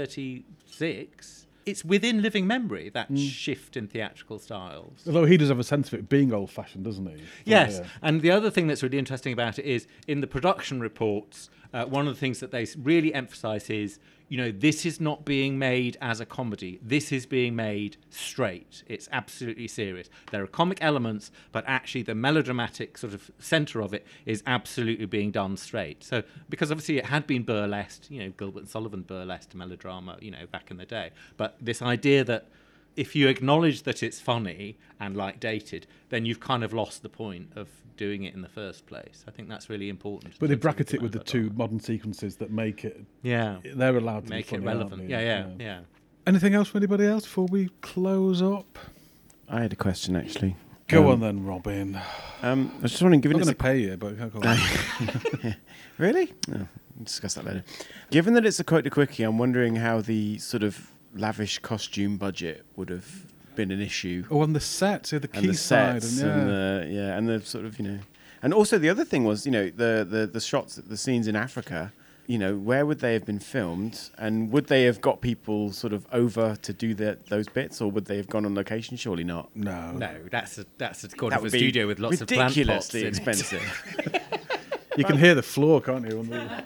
1936, it's within living memory, that shift in theatrical styles. Although he does have a sense of it being old-fashioned, doesn't he? Yes, and the other thing that's really interesting about it is, in the production reports, one of the things that they really emphasise is, this is not being made as a comedy. This is being made straight. It's absolutely serious. There are comic elements, but actually the melodramatic sort of centre of it is absolutely being done straight. So, because obviously it had been burlesqued, Gilbert and Sullivan burlesqued melodrama, back in the day. But this idea that if you acknowledge that it's funny and like dated, then you've kind of lost the point of doing it in the first place. I think that's really important. But they bracket it with the two modern sequences that make it. Yeah, they're allowed to make be funny, it relevant. Yeah. Anything else from anybody else before we close up? I had a question actually. Go on then, Robin. I was just wondering, given I'm it's going to pay you, but go on. Really? No, we'll discuss that later. Given that it's a quote to quickie, I'm wondering how the sort of lavish costume budget would have been an issue. Oh, and the sets, the and the quayside, sets, and the sort of and also the other thing was the shots, the scenes in Africa. Where would they have been filmed, and would they have got people sort of over to do those bits, or would they have gone on location? Surely not. No, that's a corner of a studio with lots of plant pots. Ridiculously expensive. You can hear the floor, can't you?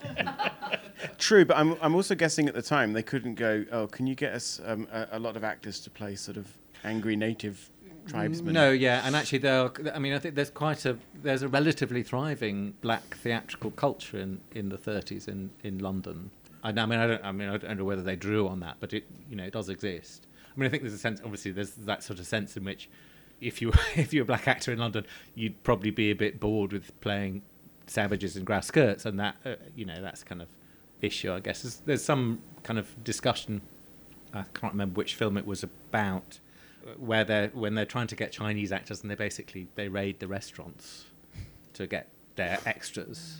True, but I'm also guessing at the time they couldn't go, oh, can you get us a lot of actors to play sort of angry native tribesmen? No, and actually I think there's a relatively thriving black theatrical culture in the 30s in London. I don't know whether they drew on that, but it does exist. I mean, I think there's a sense, obviously there's that sort of sense in which if you're a black actor in London, you'd probably be a bit bored with playing savages in grass skirts, and that that's kind of issue, I guess. There's some kind of discussion, I can't remember which film it was about, where when they're trying to get Chinese actors and they raid the restaurants to get their extras.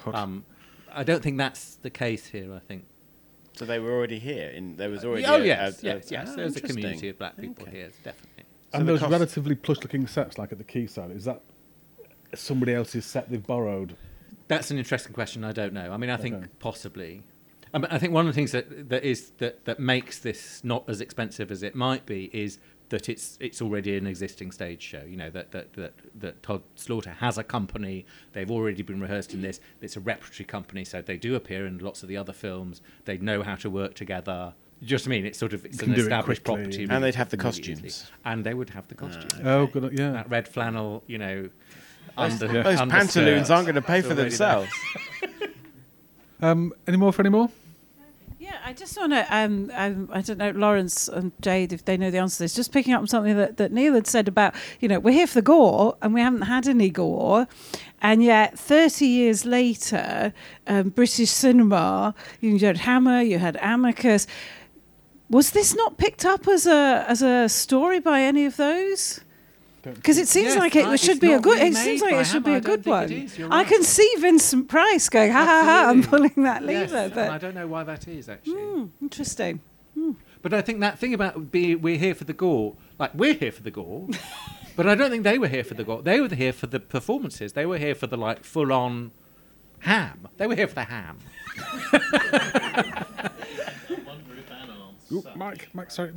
I don't think that's the case here, I think. So they were already here? There was already yes. There's a community of black people here, definitely. And those relatively plush-looking sets, like at the quayside, is that somebody else's set they've borrowed? That's an interesting question. I don't know. I mean, I think possibly. I think one of the things that makes this not as expensive as it might be is that it's already an existing stage show. That Todd Slaughter has a company. They've already been rehearsed in this. It's a repertory company, so they do appear in lots of the other films. They know how to work together. Just an established property, and they'd have the costumes, and they would have the costumes. Oh, good, yeah. That red flannel, those pantaloons aren't going to pay for themselves. Any more? Yeah, I just want to, I don't know, Lawrence and Jade, if they know the answer to this, just picking up on something that Neil had said about, we're here for the gore, and we haven't had any gore, and yet 30 years later, British cinema, you had Hammer, you had Amicus. Was this not picked up as a story by any of those? Because it seems Yes, like it it's should be a not good. It remade seems like by it should be Hammer. a I don't good think one. it is, you're I right. can see Vincent Price going, ha ha ha, and pulling that lever. Yes, but and I don't know why that is, actually. Interesting. But I think that thing about we're here for the gore, like we're here for the gore, but I don't think they were here for the gore. They were here for the performances. They were here for the like full-on ham. They were here for the ham. Oop, Mike, sorry.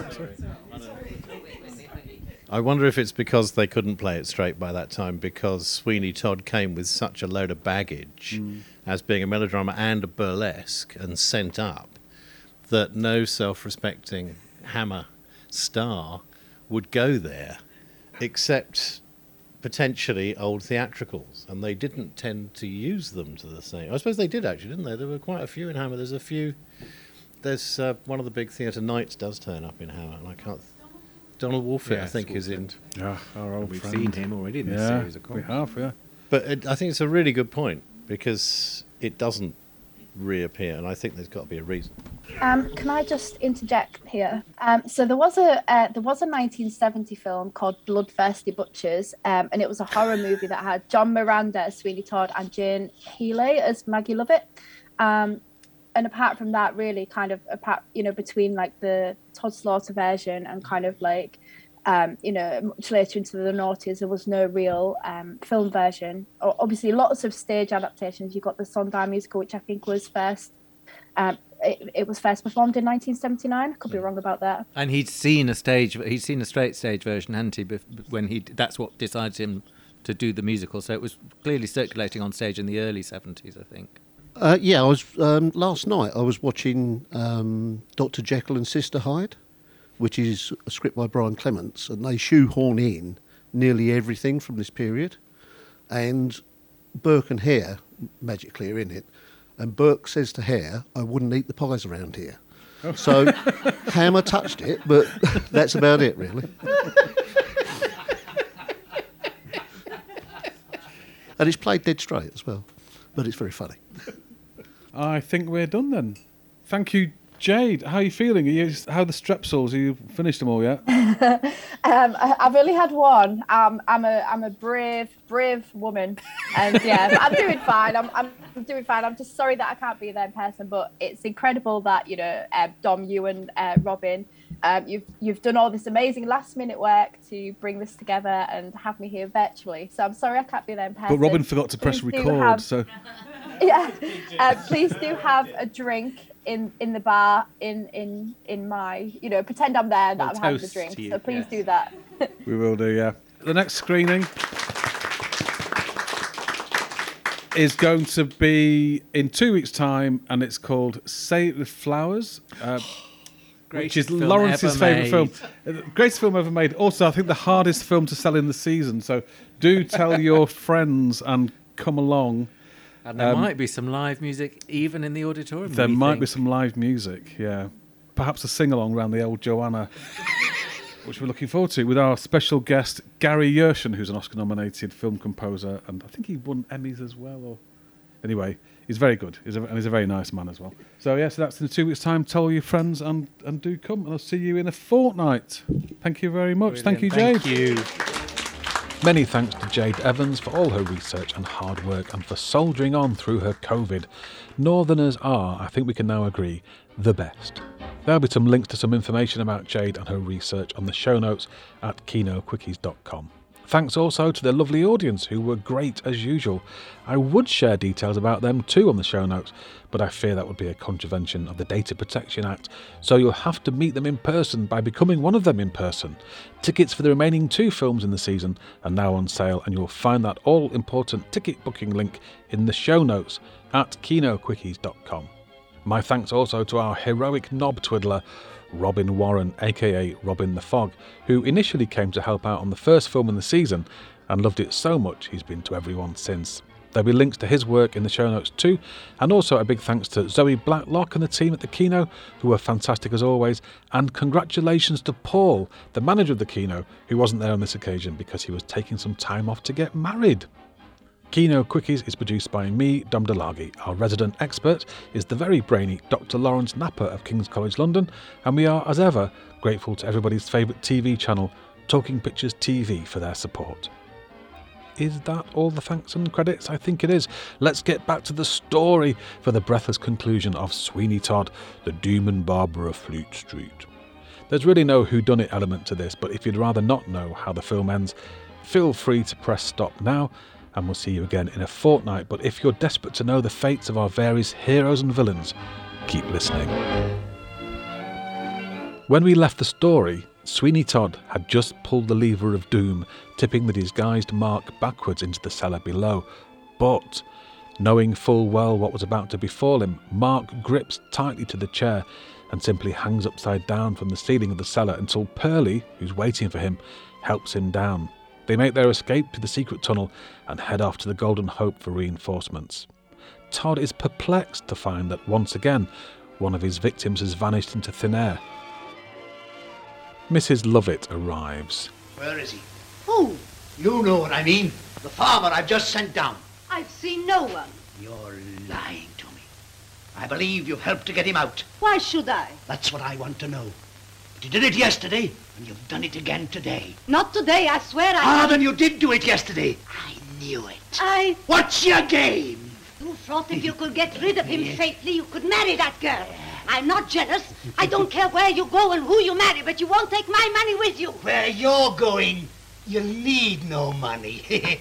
I wonder if it's because they couldn't play it straight by that time, because Sweeney Todd came with such a load of baggage as being a melodrama and a burlesque and sent up, that no self-respecting Hammer star would go there, except potentially old theatricals, and they didn't tend to use them to the same. I suppose they did actually, didn't they? There were quite a few in Hammer. There's a few. There's one of the big theatre nights does turn up in Hammer, and I can't. Donald Wolfett, I think, is in. Yeah, our old We've friend. seen him already in this series, of course. We have, yeah. But I think it's a really good point, because it doesn't reappear, and I think there's got to be a reason. Can I just interject here? So there was a 1970 film called Bloodthirsty Butchers, and it was a horror movie that had John Miranda as Sweeney Todd and Jane Healey as Maggie Lovett. And apart from that, really kind of between like the Todd Slaughter version and kind of like much later into the noughties, there was no real film version. Obviously, lots of stage adaptations. You got the Sondheim musical, which I think was first. It was first performed in 1979. I could be wrong about that. And he'd seen a straight stage version, hadn't he? That's what decided him to do the musical. So it was clearly circulating on stage in the early 70s, I think. I was last night. I was watching Dr. Jekyll and Sister Hyde, which is a script by Brian Clements, and they shoehorn in nearly everything from this period. And Burke and Hare magically are in it. And Burke says to Hare, "I wouldn't eat the pies around here." Oh. So Hammer touched it, but that's about it, really. And it's played dead straight as well, but it's very funny. I think we're done then. Thank you, Jade. How are you feeling? How are the Strepsils? Have you finished them all yet? I've only had one. I'm a brave woman, and yeah, I'm doing fine. I'm doing fine. I'm just sorry that I can't be there in person, but it's incredible that Dom, you and Robin, you've done all this amazing last minute work to bring this together and have me here virtually. So I'm sorry I can't be there in person. But Robin forgot to press record, so. Yeah, please do have a drink in the bar in my pretend I'm there, that I'm having the drink. So please do that. We will do, yeah. The next screening is going to be in 2 weeks' time, and it's called Say It With Flowers, which is Lawrence's favourite film. Greatest film ever made. Also, I think the hardest film to sell in the season. So do tell your friends and come along. And there might be some live music even in the auditorium. There might be some live music, yeah. Perhaps a sing-along around the old Joanna, which we're looking forward to, with our special guest, Gary Yershin, who's an Oscar-nominated film composer, and I think he won Emmys as well. Anyway, he's very good, and he's a very nice man as well. So, so that's in 2 weeks' time. Tell all your friends and do come, and I'll see you in a fortnight. Thank you very much. Brilliant. Thank you, Jade. Thank you. Many thanks to Jade Evans for all her research and hard work, and for soldiering on through her COVID. Northerners are, I think we can now agree, the best. There'll be some links to some information about Jade and her research on the show notes at kinoquickies.com. Thanks also to the lovely audience, who were great as usual. I would share details about them too on the show notes, but I fear that would be a contravention of the Data Protection Act, so you'll have to meet them in person by becoming one of them in person. Tickets for the remaining 2 films in the season are now on sale, and you'll find that all-important ticket booking link in the show notes at kinoquickies.com. My thanks also to our heroic knob twiddler, Robin Warren, aka Robin the Fog, who initially came to help out on the first film in the season and loved it so much he's been to everyone since. There'll be links to his work in the show notes too, and also a big thanks to Zoe Blacklock and the team at the Kino, who were fantastic as always, and congratulations to Paul, the manager of the Kino, who wasn't there on this occasion because he was taking some time off to get married. Kino Quickies is produced by me, Dom DeLargy. Our resident expert is the very brainy Dr. Lawrence Napper of King's College London, and we are, as ever, grateful to everybody's favourite TV channel, Talking Pictures TV for their support. Is that all the thanks and credits? I think it is. Let's get back to the story for the breathless conclusion of Sweeney Todd, the Demon Barber of Fleet Street. There's really no whodunit element to this, but if you'd rather not know how the film ends, feel free to press stop now, and we'll see you again in a fortnight. But if you're desperate to know the fates of our various heroes and villains, keep listening. When we left the story, Sweeney Todd had just pulled the lever of doom, tipping the disguised Mark backwards into the cellar below. But, knowing full well what was about to befall him, Mark grips tightly to the chair and simply hangs upside down from the ceiling of the cellar until Pearlie, who's waiting for him, helps him down. They make their escape to the secret tunnel and head off to the Golden Hope for reinforcements. Todd is perplexed to find that once again, one of his victims has vanished into thin air. Mrs. Lovett arrives. Where is he? Who? You know what I mean. The farmer I've just sent down. I've seen no one. You're lying to me. I believe you've helped to get him out. Why should I? That's what I want to know. But you did it yesterday, and you've done it again today. Not today, I swear I... Then you did do it yesterday. I knew it. What's your game? You thought if you could get rid of him safely, you could marry that girl. I'm not jealous. I don't care where you go and who you marry, but you won't take my money with you. Where you're going, you'll need no money.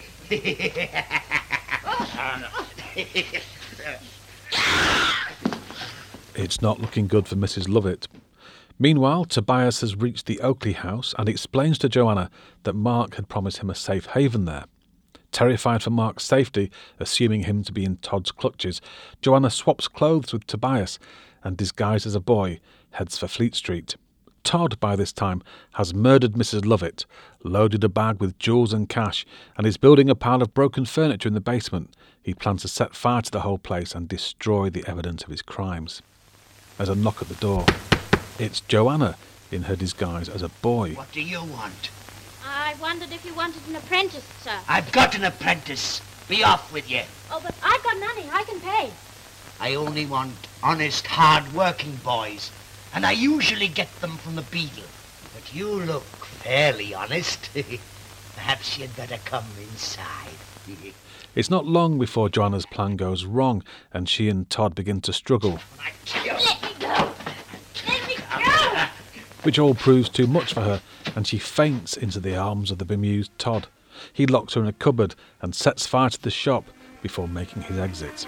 It's not looking good for Mrs. Lovett. Meanwhile, Tobias has reached the Oakley house and explains to Joanna that Mark had promised him a safe haven there. Terrified for Mark's safety, assuming him to be in Todd's clutches, Joanna swaps clothes with Tobias and, disguised as a boy, heads for Fleet Street. Todd, by this time, has murdered Mrs. Lovett, loaded a bag with jewels and cash, and is building a pile of broken furniture in the basement. He plans to set fire to the whole place and destroy the evidence of his crimes. There's a knock at the door. It's Joanna, in her disguise as a boy. What do you want? I wondered if you wanted an apprentice, sir. I've got an apprentice. Be off with you. Oh, but I've got money. I can pay. I only want honest, hard-working boys, and I usually get them from the Beadle. But you look fairly honest. Perhaps you'd better come inside. It's not long before Joanna's plan goes wrong, and she and Todd begin to struggle, Let me go. Let me go. which all proves too much for her, and she faints into the arms of the bemused Todd. He locks her in a cupboard and sets fire to the shop before making his exit.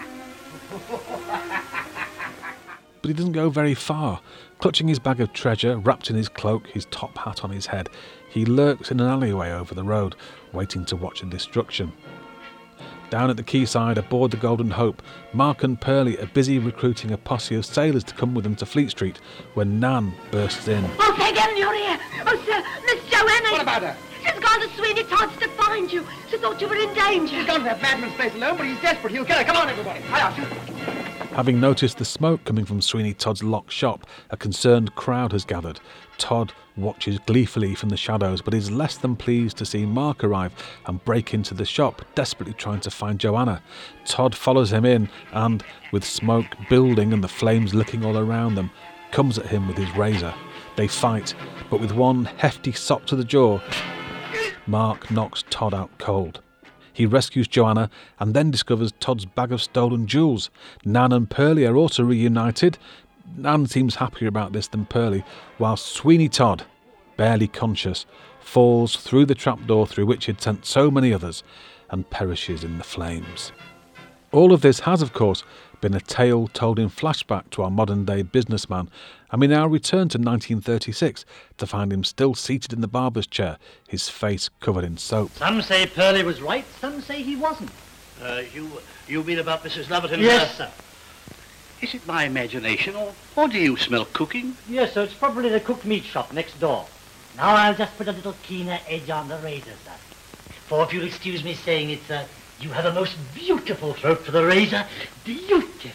But he doesn't go very far. Clutching his bag of treasure, wrapped in his cloak, his top hat on his head, he lurks in an alleyway over the road, waiting to watch the destruction. Down at the quayside, aboard the Golden Hope, Mark and Pearlie are busy recruiting a posse of sailors to come with them to Fleet Street when Nan bursts in. Oh, thank heaven you're here. Oh, sir, Miss Joanna. What about her? She's gone to Sweeney Todd's to find you. She thought you were in danger. He's gone to that madman's place alone, but he's desperate. He'll get her. Come on, everybody. Having noticed the smoke coming from Sweeney Todd's locked shop, a concerned crowd has gathered. Todd watches gleefully from the shadows, but is less than pleased to see Mark arrive and break into the shop, desperately trying to find Joanna. Todd follows him in and, with smoke building and the flames licking all around them, comes at him with his razor. They fight, but with one hefty sock to the jaw, Mark knocks Todd out cold. He rescues Joanna and then discovers Todd's bag of stolen jewels. Nan and Pearlie are also reunited. Nan seems happier about this than Pearlie, while Sweeney Todd, barely conscious, falls through the trapdoor through which he'd sent so many others and perishes in the flames. All of this has, of course, been a tale told in flashback to our modern-day businessman, and we now return to 1936 to find him still seated in the barber's chair, his face covered in soap. Some say Pearlie was right, some say he wasn't. You mean about Mrs. Lovett and Yes, her? sir. Is it my imagination, or do you smell cooking? Yes, sir, it's probably the cooked meat shop next door. Now I'll just put a little keener edge on the razor, sir. For if you'll excuse me saying it, sir, you have a most beautiful throat for the razor. Beautiful.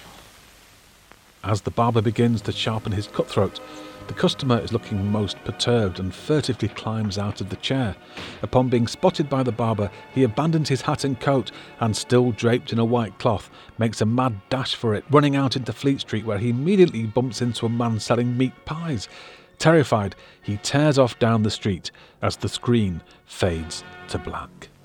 As the barber begins to sharpen his cutthroat, the customer is looking most perturbed and furtively climbs out of the chair. Upon being spotted by the barber, he abandons his hat and coat and, still draped in a white cloth, makes a mad dash for it, running out into Fleet Street, where he immediately bumps into a man selling meat pies. Terrified, he tears off down the street as the screen fades to black.